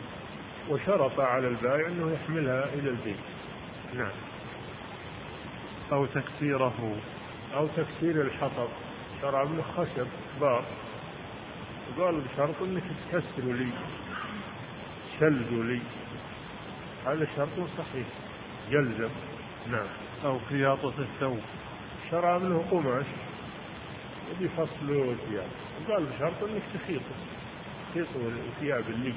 وشرط على البائع أنه يحملها إلى البيت. نعم. أو تكسيره. أو تكسير الحطب، شرى منه خشب بار وقال بشرط أنك تكسر لي شلد لي، هذا شرط صحيح يلزم. نعم. أو خياطة الثوب، شرى منه قماش يبي فصله ثياب وقال بشرط أنك تخيطه تخيطه الثياب اللي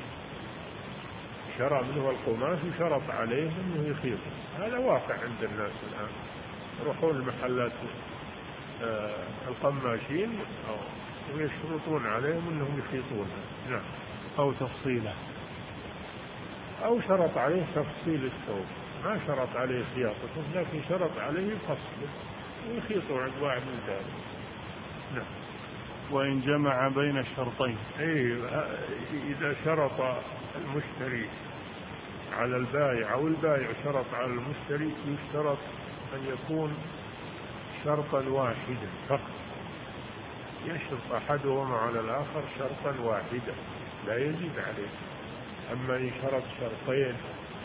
شرى منه القماش وشرط عليه أنه يخيطه، هذا واقع عند الناس الآن. يروحون المحلات آه القماشين ويشرطون عليهم أنهم يخيطونها. نعم. أو تفصيله، أو شرط عليه تفصيل الثوب، ما شرط عليه خياطته لكن شرط عليه فصله ويخيطوا عند واحد من ذلك. نعم. وإن جمع بين الشرطين، أي إذا شرط المشتري على البائع أو البائع شرط على المشتري يشترط أن يكون شرطا واحدا فقط، يشرط أحدهما على الآخر شرطا واحدا لا يزيد عليه. أما إن شرط شرطين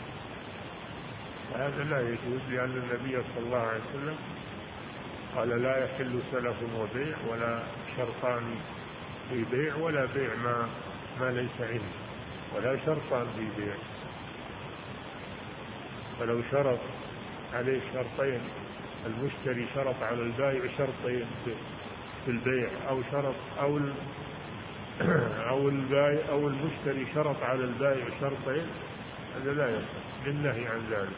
هذا لا يجوز، لأن النبي صلى الله عليه وسلم قال لا يحل سلف وبيع ولا شرطان في بيع ولا بيع ما, ما ليس عنده ولا شرطان في بيع. فلو شرط عليه شرطين، المشتري شرط على البائع شرطين في البيع أو شرط أو أو البائع أو المشتري شرط على البائع شرطين، هذا لا يصح للنهي عن ذلك.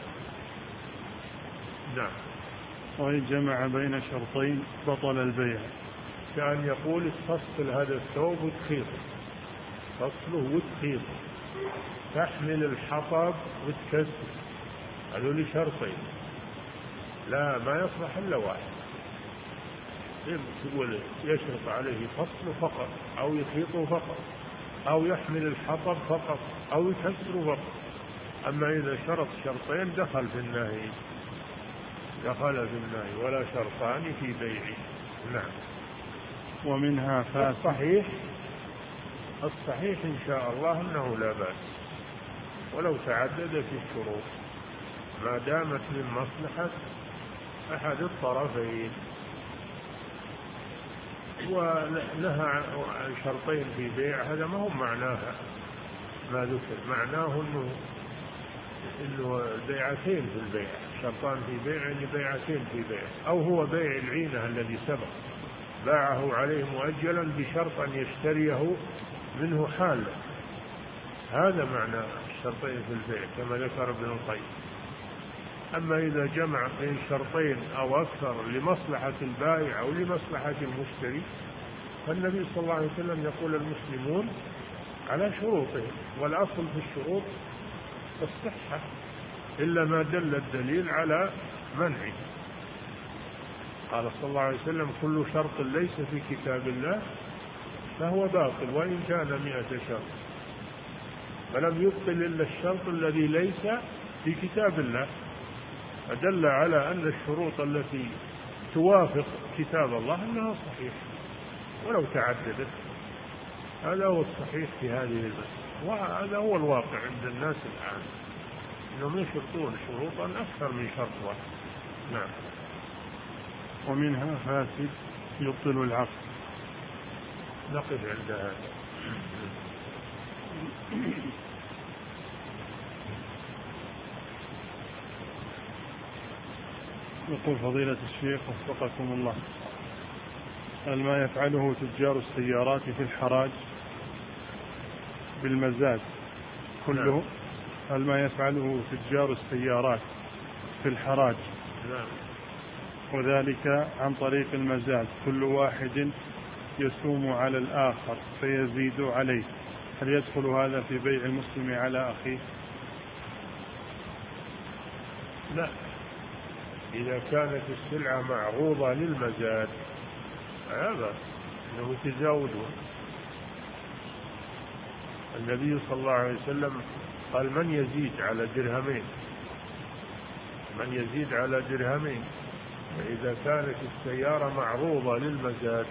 نعم. وإن جمع بين شرطين بطل البيع، كان يقول تفصل هذا الثوب وتخيطه، فصله وتخيطه، تحمل الحطب وتكسر، هذول شرطين لا ما يصلح إلا واحد. يقول يشرط عليه فصله فقط أو يخيطه فقط أو يحمل الحطب فقط أو يكسره فقط. أما إذا شرط شرطين دخل في النهي، دخل في النهي ولا شرطان في بيعه. نعم. ومنها فاسد. الصحيح الصحيح إن شاء الله أنه لا بأس ولو تعددت الشروط ما دامت من مصلحة أحد الطرفين. ونهى عن شرطين في بيع، هذا ما هو معناها ما ذكر، معناه أنه إنه بيعتين في البيع، شرطان في بيع يعني بيعتين في بيع، أو هو بيع العينة الذي سبق باعه عليه مؤجلا بشرط أن يشتريه منه حالا، هذا معنى الشرطين في البيع كما ذكر ابن القيم. أما إذا جمع بين شرطين أو أكثر لمصلحة البائع أو لمصلحة المشتري فالنبي صلى الله عليه وسلم يقول المسلمون على شروطهم، والأصل في الشروط الصحة إلا ما دل الدليل على منعه. قال صلى الله عليه وسلم كل شرط ليس في كتاب الله فهو باطل وإن كان مئة شرط، فلم يبطل إلا الشرط الذي ليس في كتاب الله، فدل على أن الشروط التي توافق كتاب الله أنها صحيحة ولو تعددت. هذا هو الصحيح في هذه المسألة، وهذا هو الواقع عند الناس الآن، أنهم يشرطون شروطا أكثر من شرط واحد. نعم. ومنها فاسد يبطل العقد. نقف عند هذا. يقول فضيلة الشيخ وفقكم الله، هل ما يفعله تجار السيارات في الحراج بالمزاد كله؟ هل ما يفعله تجار السيارات في الحراج نعم. وذلك عن طريق المزاد، كل واحد يسوم على الآخر فيزيد عليه، هل يدخل هذا في بيع المسلم على أخيه؟ لا، إذا كانت السلعة معروضة للمزاد هذا أنه تزاوده. النبي صلى الله عليه وسلم قال من يزيد على درهمين، من يزيد على درهمين. فإذا كانت السيارة معروضة للمزاد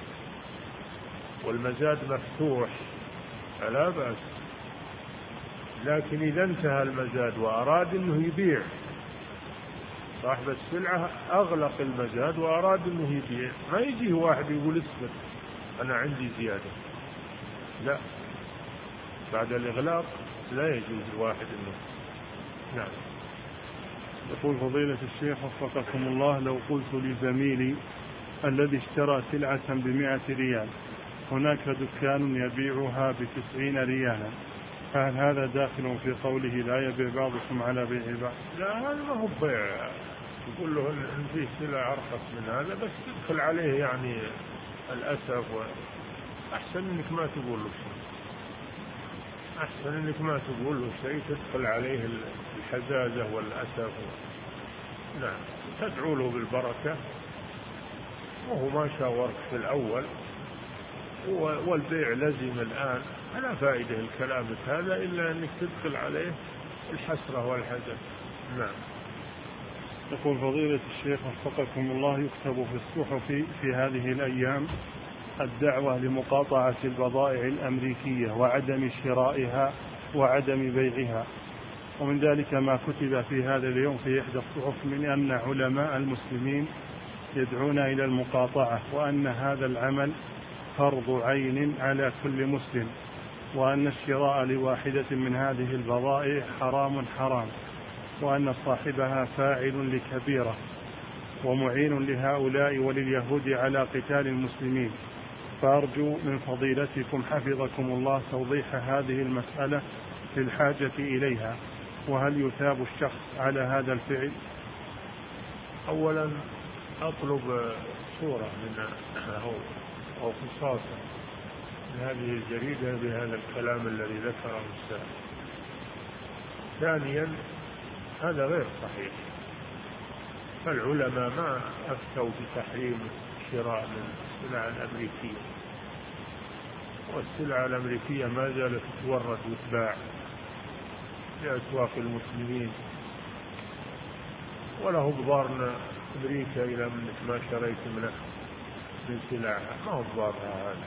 والمزاد مفتوح فلا بأس، لكن إذا انتهى المزاد وأراد أنه يبيع، صاحب السلعة أغلق المزاد وأراد أنه يبيع، ما يجيه واحد يقول اسكت أنا عندي زيادة، لا، بعد الإغلاق لا يجوز الواحد أنه. نعم. يقول فضيلة الشيخ وفقكم الله، لو قلت لزميلي الذي اشترى سلعة بمئة ريال هناك دكان يبيعها بتسعين ريالا، فهل هذا داخل في قوله لا يبيع بعضكم على بيع بعض؟ لا، هذا ما هو بيع، تقول له إن فيه سلع أرخص من هذا، بس تدخل عليه يعني الأسف، أحسن إنك ما تقول له شيء، أحسن إنك ما تقول له شيء، تدخل عليه الحزازة والأسف. نعم، تدعو له بالبركة، وهو ما شاورك في الأول والبيع لزم الآن، لا فائدة الكلام هذا إلا أنك تدخل عليه الحسرة والحزن. نعم. يقول فضيلة الشيخ وفقكم الله، يكتب في الصحف في هذه الأيام الدعوة لمقاطعة البضائع الأمريكية وعدم شرائها وعدم بيعها، ومن ذلك ما كتب في هذا اليوم في إحدى الصحف من أن علماء المسلمين يدعون إلى المقاطعة، وأن هذا العمل فرض عين على كل مسلم، وأن الشراء لواحدة من هذه البضائع حرام حرام، وأن صاحبها فاعل لكبيرة ومعين لهؤلاء ولليهود على قتال المسلمين. فأرجو من فضيلتكم حفظكم الله توضيح هذه المسألة للحاجة إليها، وهل يثاب الشخص على هذا الفعل؟ أولا أطلب صورة من أو قصاصا من هذه الجريدة بهذا الكلام الذي ذكره السائل. ثانيا هذا غير صحيح، فالعلماء ما أفتوا بتحريم شراء من السلع الأمريكية، والسلع الأمريكية ما زالت تورد وتباع في أسواق المسلمين، وله بضارنا أمريكا إلى منك ما شريت منه من سلعها، ما هو بضارها هذا.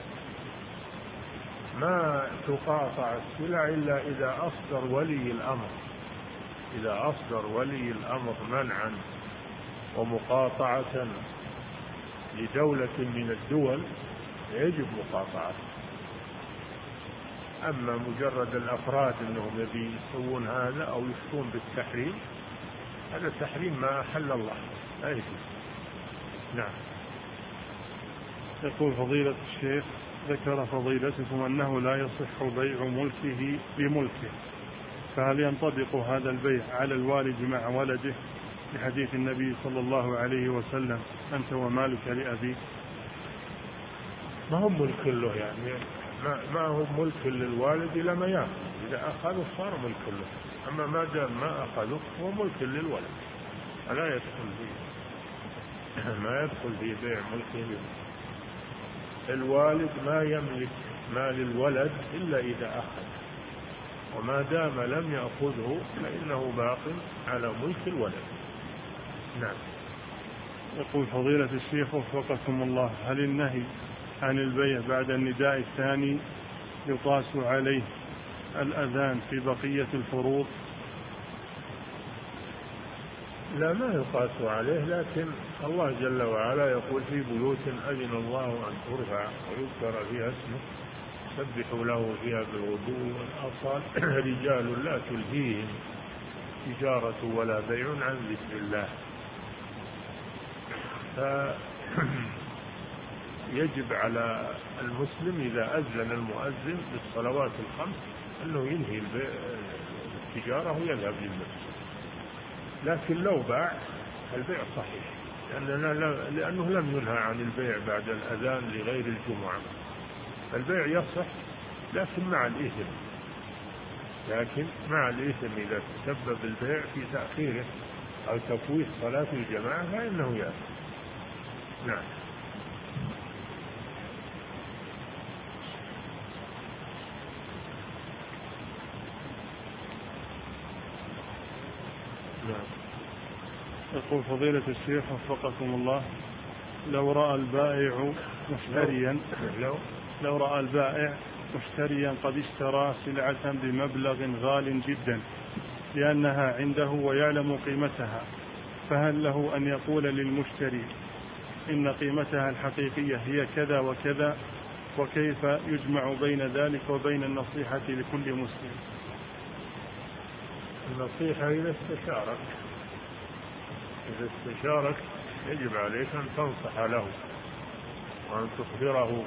ما تقاطع السلع إلا إذا أصدر ولي الأمر، إذا أصدر ولي الأمر منعا ومقاطعة لدولة من الدول يجب مقاطعته. أما مجرد الأفراد أنهم يبي يسوون هذا أو يفتون بالتحريم، هذا تحريم ما أحل الله، لا يجوز. نعم. يقول فضيلة الشيخ ذكر فضيلتكم أنه لا يصح بيع ملكه بملكه، فهل ينطبق هذا البيع على الوالد مع ولده لحديث النبي صلى الله عليه وسلم أنت ومالك لأبيك؟ ما هم ملك له، يعني ما, ما هو ملك للوالد إلا ما يأخذ، إذا أخذه صار ملك له، أما ما دام ما أخذه هو ملك للولد، لا يدخل فيه ما يدخل في بيع ملكه. الوالد ما يملك مال الولد إلا إذا أخذ، وما دام لم يأخذه فإنه باق على ملك الولد. نعم. يقول فضيلة الشيخ وفقكم الله، هل النهي عن البيع بعد النداء الثاني يقاس عليه الأذان في بقية الفروض؟ لا، ما يقاس عليه، لكن الله جل وعلا يقول في بيوت أذن الله أن ترفع ويذكر فيها اسمه سبحوا له فيها بالغدو والآصال رجال لا تلهيهم تجارة ولا بيع عن ذكر الله. فيجب على المسلم إذا أذن المؤذن بالصلوات الخمس أنه ينهي التجارة ويذهب للمسجد، لكن لو باع البيع صحيح، لأننا لأنه لم ينهى عن البيع بعد الأذان لغير الجمعة. البيع يصح لكن مع الإثم، لكن مع الإثم إذا تسبب البيع في تأخيره أو تفويت صلاة الجماعة فإنه يأثم. نعم. نعم. يقول فضيلة الشيخ وفقكم الله، لو رأى البائع مشتريا لو, لو رأى البائع مشتريا قد اشترى سلعة بمبلغ غال جدا لأنها عنده ويعلم قيمتها، فهل له أن يقول للمشتري إن قيمتها الحقيقية هي كذا وكذا، وكيف يجمع بين ذلك وبين النصيحة لكل مسلم؟ النصيحة إذا استشارك إذا استشارك يجب عليك أن تنصح له وأن تخبره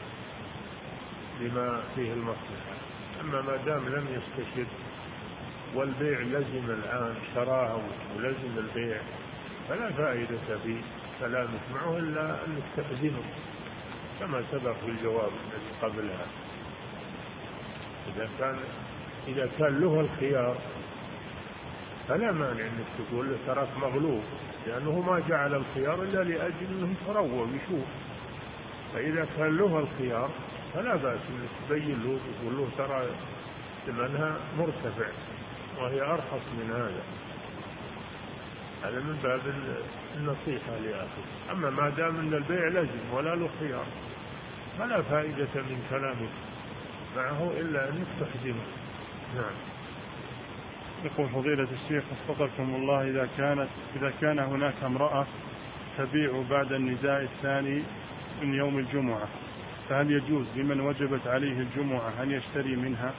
بما فيه المصلحة. أما ما دام لم يستشر والبيع لزم الآن، شراها ولزم البيع، فلا فائدة في كلامك معه إلا أنك تحزنه كما سبق في الجواب الذي قبلها. إذا كان إذا كان له الخيار فلا مانع أنك تقول له تراك مغلوب، لأنه ما جعل الخيار إلا لأجل أنه يتروى ويشوف. فإذا كان له الخيار فلا بأس أنك تبين له وتقول له ترى ثمنها مرتفع وهي أرخص من هذا. هذا من باب النصيحة لأخيه. أما ما دام أن البيع لازم ولا له خيار فلا فائدة من كلامك معه إلا أنك تحزنه. نعم. يقول فضيلة الشيخ وفقكم الله، إذا كانت إذا كان هناك امرأة تبيع بعد النداء الثاني من يوم الجمعة، فهل يجوز لمن وجبت عليه الجمعة أن يشتري منها؟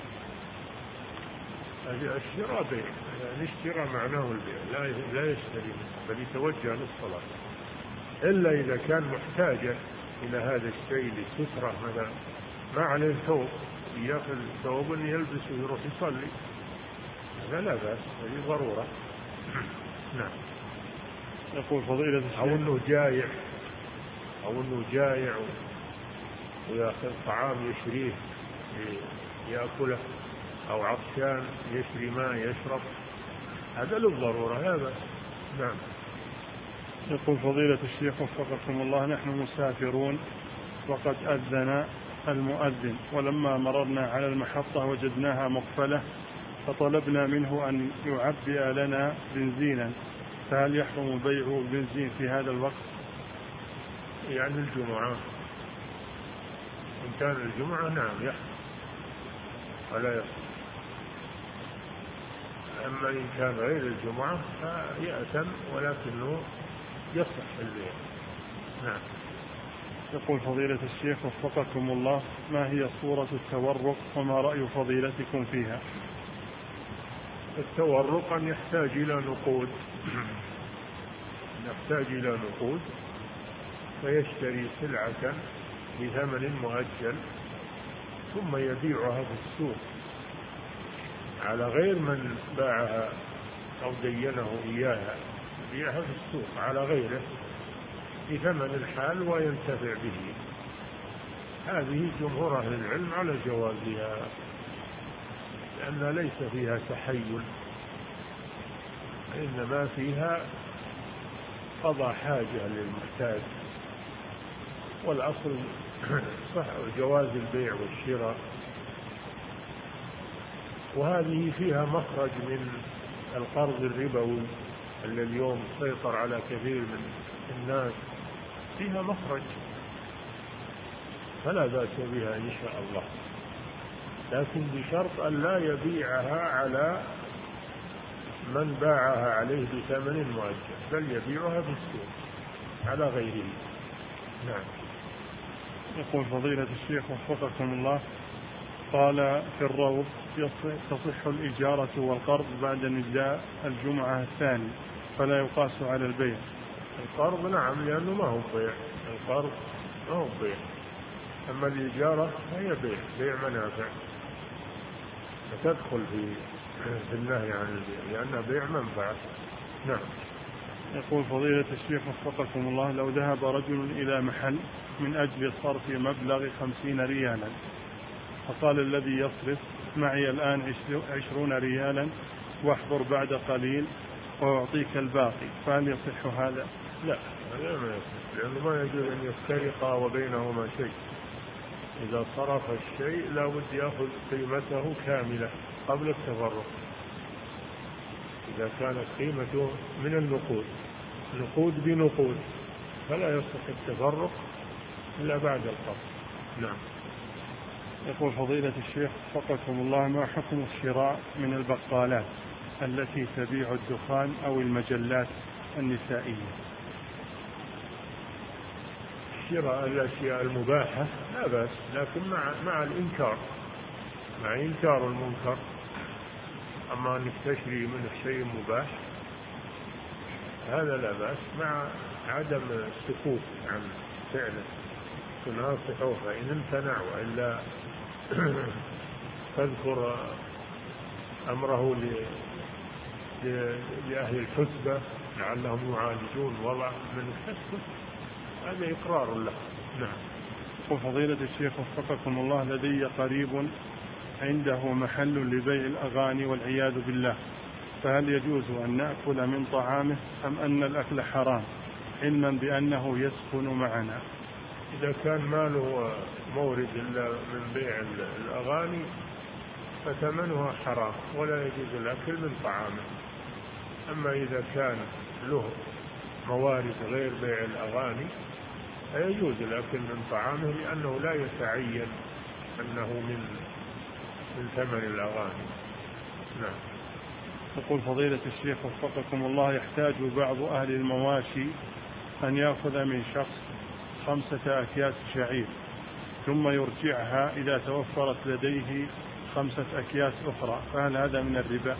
الشراء بيع، الاشتراء معناه البيع، لا لا يشتري منها بل يتوجه للصلاة، إلا إذا كان محتاجا إلى هذا الشيء للسترة، مثلا ما عليه ثوب يأخذ ثوب يلبسه ويروح يصلي، هذا لا بأس، هذه ضرورة. نعم. يقول فضيلة الشيخ أو أنه جائع أو أنه جائع ويأخذ طعام يشريه يأكله، أو عطشان يشري ماء يشرب، هذا للضرورة لا بأس. نعم. يقول فضيلة الشيخ وفقكم الله، نحن مسافرون وقد أذن المؤذن، ولما مررنا على المحطة وجدناها مقفلة فطلبنا منه أن يعبئ لنا بنزينا، فهل يحرم بيع البنزين في هذا الوقت؟ يعني الجمعة، إن كان الجمعة نعم يحرم ولا يحرم، أما إن كان غير الجمعة فيأثم ولكنه يصح البيع. نعم. يقول فضيلة الشيخ وفقكم الله، ما هي صورة التورق وما رأي فضيلتكم فيها؟ التورق أن يحتاج إلى نقود يحتاج إلى نقود فيشتري سلعة بثمن مؤجل ثم يبيعها في السوق على غير من باعها أو دينه إياها، يبيعها في السوق على غيره بثمن الحال وينتفع به. هذه جمهور أهل العلم على جوازها، لأن ليس فيها تحيل، إنما فيها قضاء حاجة للمحتاج، والأصل صح جواز البيع والشراء. وهذه فيها مخرج من القرض الربوي الذي اليوم سيطر على كثير من الناس، فيها مخرج فلا بأس بها إن شاء الله، لكن بشرط أن لا يبيعها على من باعها عليه بثمن مؤجل، بل يبيعها بالسوق على غيره. نعم. يقول فضيلة الشيخ وفقكم الله، قال في الروض تصح الإجارة والقرض بعد نداء الجمعة الثاني فلا يقاس على البيع. القرض نعم لأنه ما هو بيع، القرض ما هو بيع، أما الإجارة هي بيع، بيع منافع، فتدخل في في النهي عن البيع لأنها بيع منفعة. نعم. يقول فضيلة الشيخ وفقكم الله، لو ذهب رجل إلى محل من أجل صرف مبلغ خمسين ريالا، فقال الذي يصرف معي الآن عشرون ريالا واحضر بعد قليل وأعطيك الباقي، فهل يصح هذا؟ لا، هذا ما يصح، لأنه ما يجوز أن يفترق وبينهما شيء. إذا صرف الشيء لا بد يأخذ قيمته كاملة قبل التفرق. إذا كانت قيمته من النقود نقود بنقود فلا يصح التفرق إلا بعد القبض. نعم. يقول فضيلة الشيخ وفقكم الله، ما حكم الشراء من البقالات التي تبيع الدخان أو المجلات النسائية؟ شراء الأشياء المباحة لا بأس، لكن مع مع الإنكار مع إنكار المنكر. أما أنك تشتري منه شيء مباح هذا لا بأس، مع عدم السكوت عن فعله، تناصحه فإن امتنع، وإلا تذكر أمره لأهل الحسبة لعلهم يعالجون وضع من الحسبة، هذا إقرار له. نعم. وفضيلة الشيخ وفقكم الله، لدي قريب عنده محل لبيع الأغاني والعياذ بالله، فهل يجوز أن نأكل من طعامه أم أن الأكل حرام، علما بأنه يسكن معنا؟ إذا كان ما له مورد إلا من بيع الأغاني فثمنها حرام ولا يجوز الأكل من طعامه. أما إذا كان له موارد غير بيع الأغاني فيجوز الأكل من طعامه، لأنه لا يتعين أنه من من ثمن الأغاني. نعم. يقول فضيلة الشيخ وفقكم الله، يحتاج بعض أهل المواشي أن يأخذ من شخص خمسة أكياس شعير ثم يرجعها إذا توفرت لديه خمسة أكياس أخرى، فهل هذا من الربا؟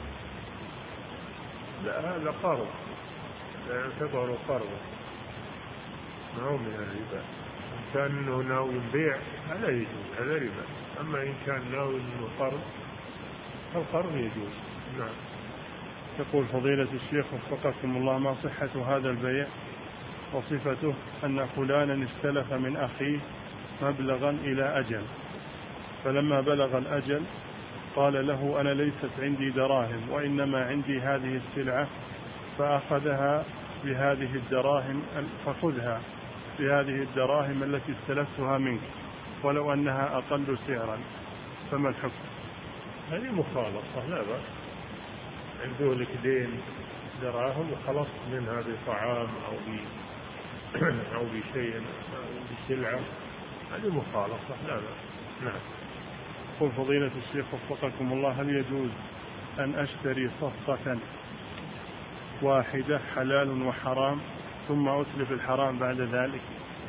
لا، هذا قرض، لا يعتبر قرض، ما هو من الربا. إن كان إنه ناوي البيع هذا يجوز، هذا ربا. أما إن كان ناوي إنه قرض فالقرض يجوز. نعم. يقول فضيلة الشيخ وفقكم الله، ما صحة هذا البيع وصفته أن فلانا استلف من أخيه مبلغا إلى أجل، فلما بلغ الأجل قال له أنا ليست عندي دراهم وإنما عندي هذه السلعة، فأخذها بهذه الدراهم، فخذها بهذه الدراهم التي استلفتها منك ولو أنها أقل سعرا، فما الحكم؟ هذه مخالطة، لا بأس. عنده لك دين دراهم وخلصت منها بطعام أو أو بشيء أو بسلعة، هذه مخالطة، لا بأس. نعم. قل فضيلة الشيخ وفقكم الله، هل يجوز أن أشتري صفقة واحدة حلال وحرام ثم أتلف الحرام بعد ذلك؟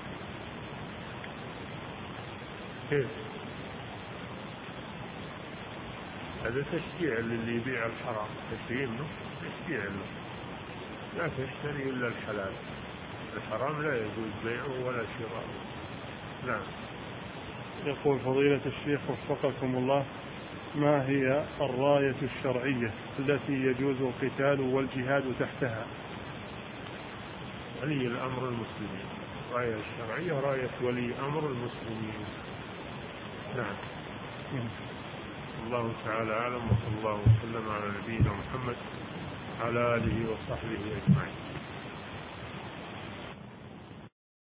كيف؟ هذا تشجيع للي يبيع الحرام، تشجيع له، تشجيع له. لا تشتري إلا الحلال، الحرام لا يجوز بيعه ولا شراؤه. نعم. يقول فضيلة الشيخ وفقكم الله، ما هي الراية الشرعية التي يجوز القتال والجهاد تحتها؟ ولي الأمر المسلمين. الراية الشرعية راية ولي أمر المسلمين. نعم. الله تعالى أعلم، وصلى الله وسلم على نبينا محمد على آله وصحبه أجمعين.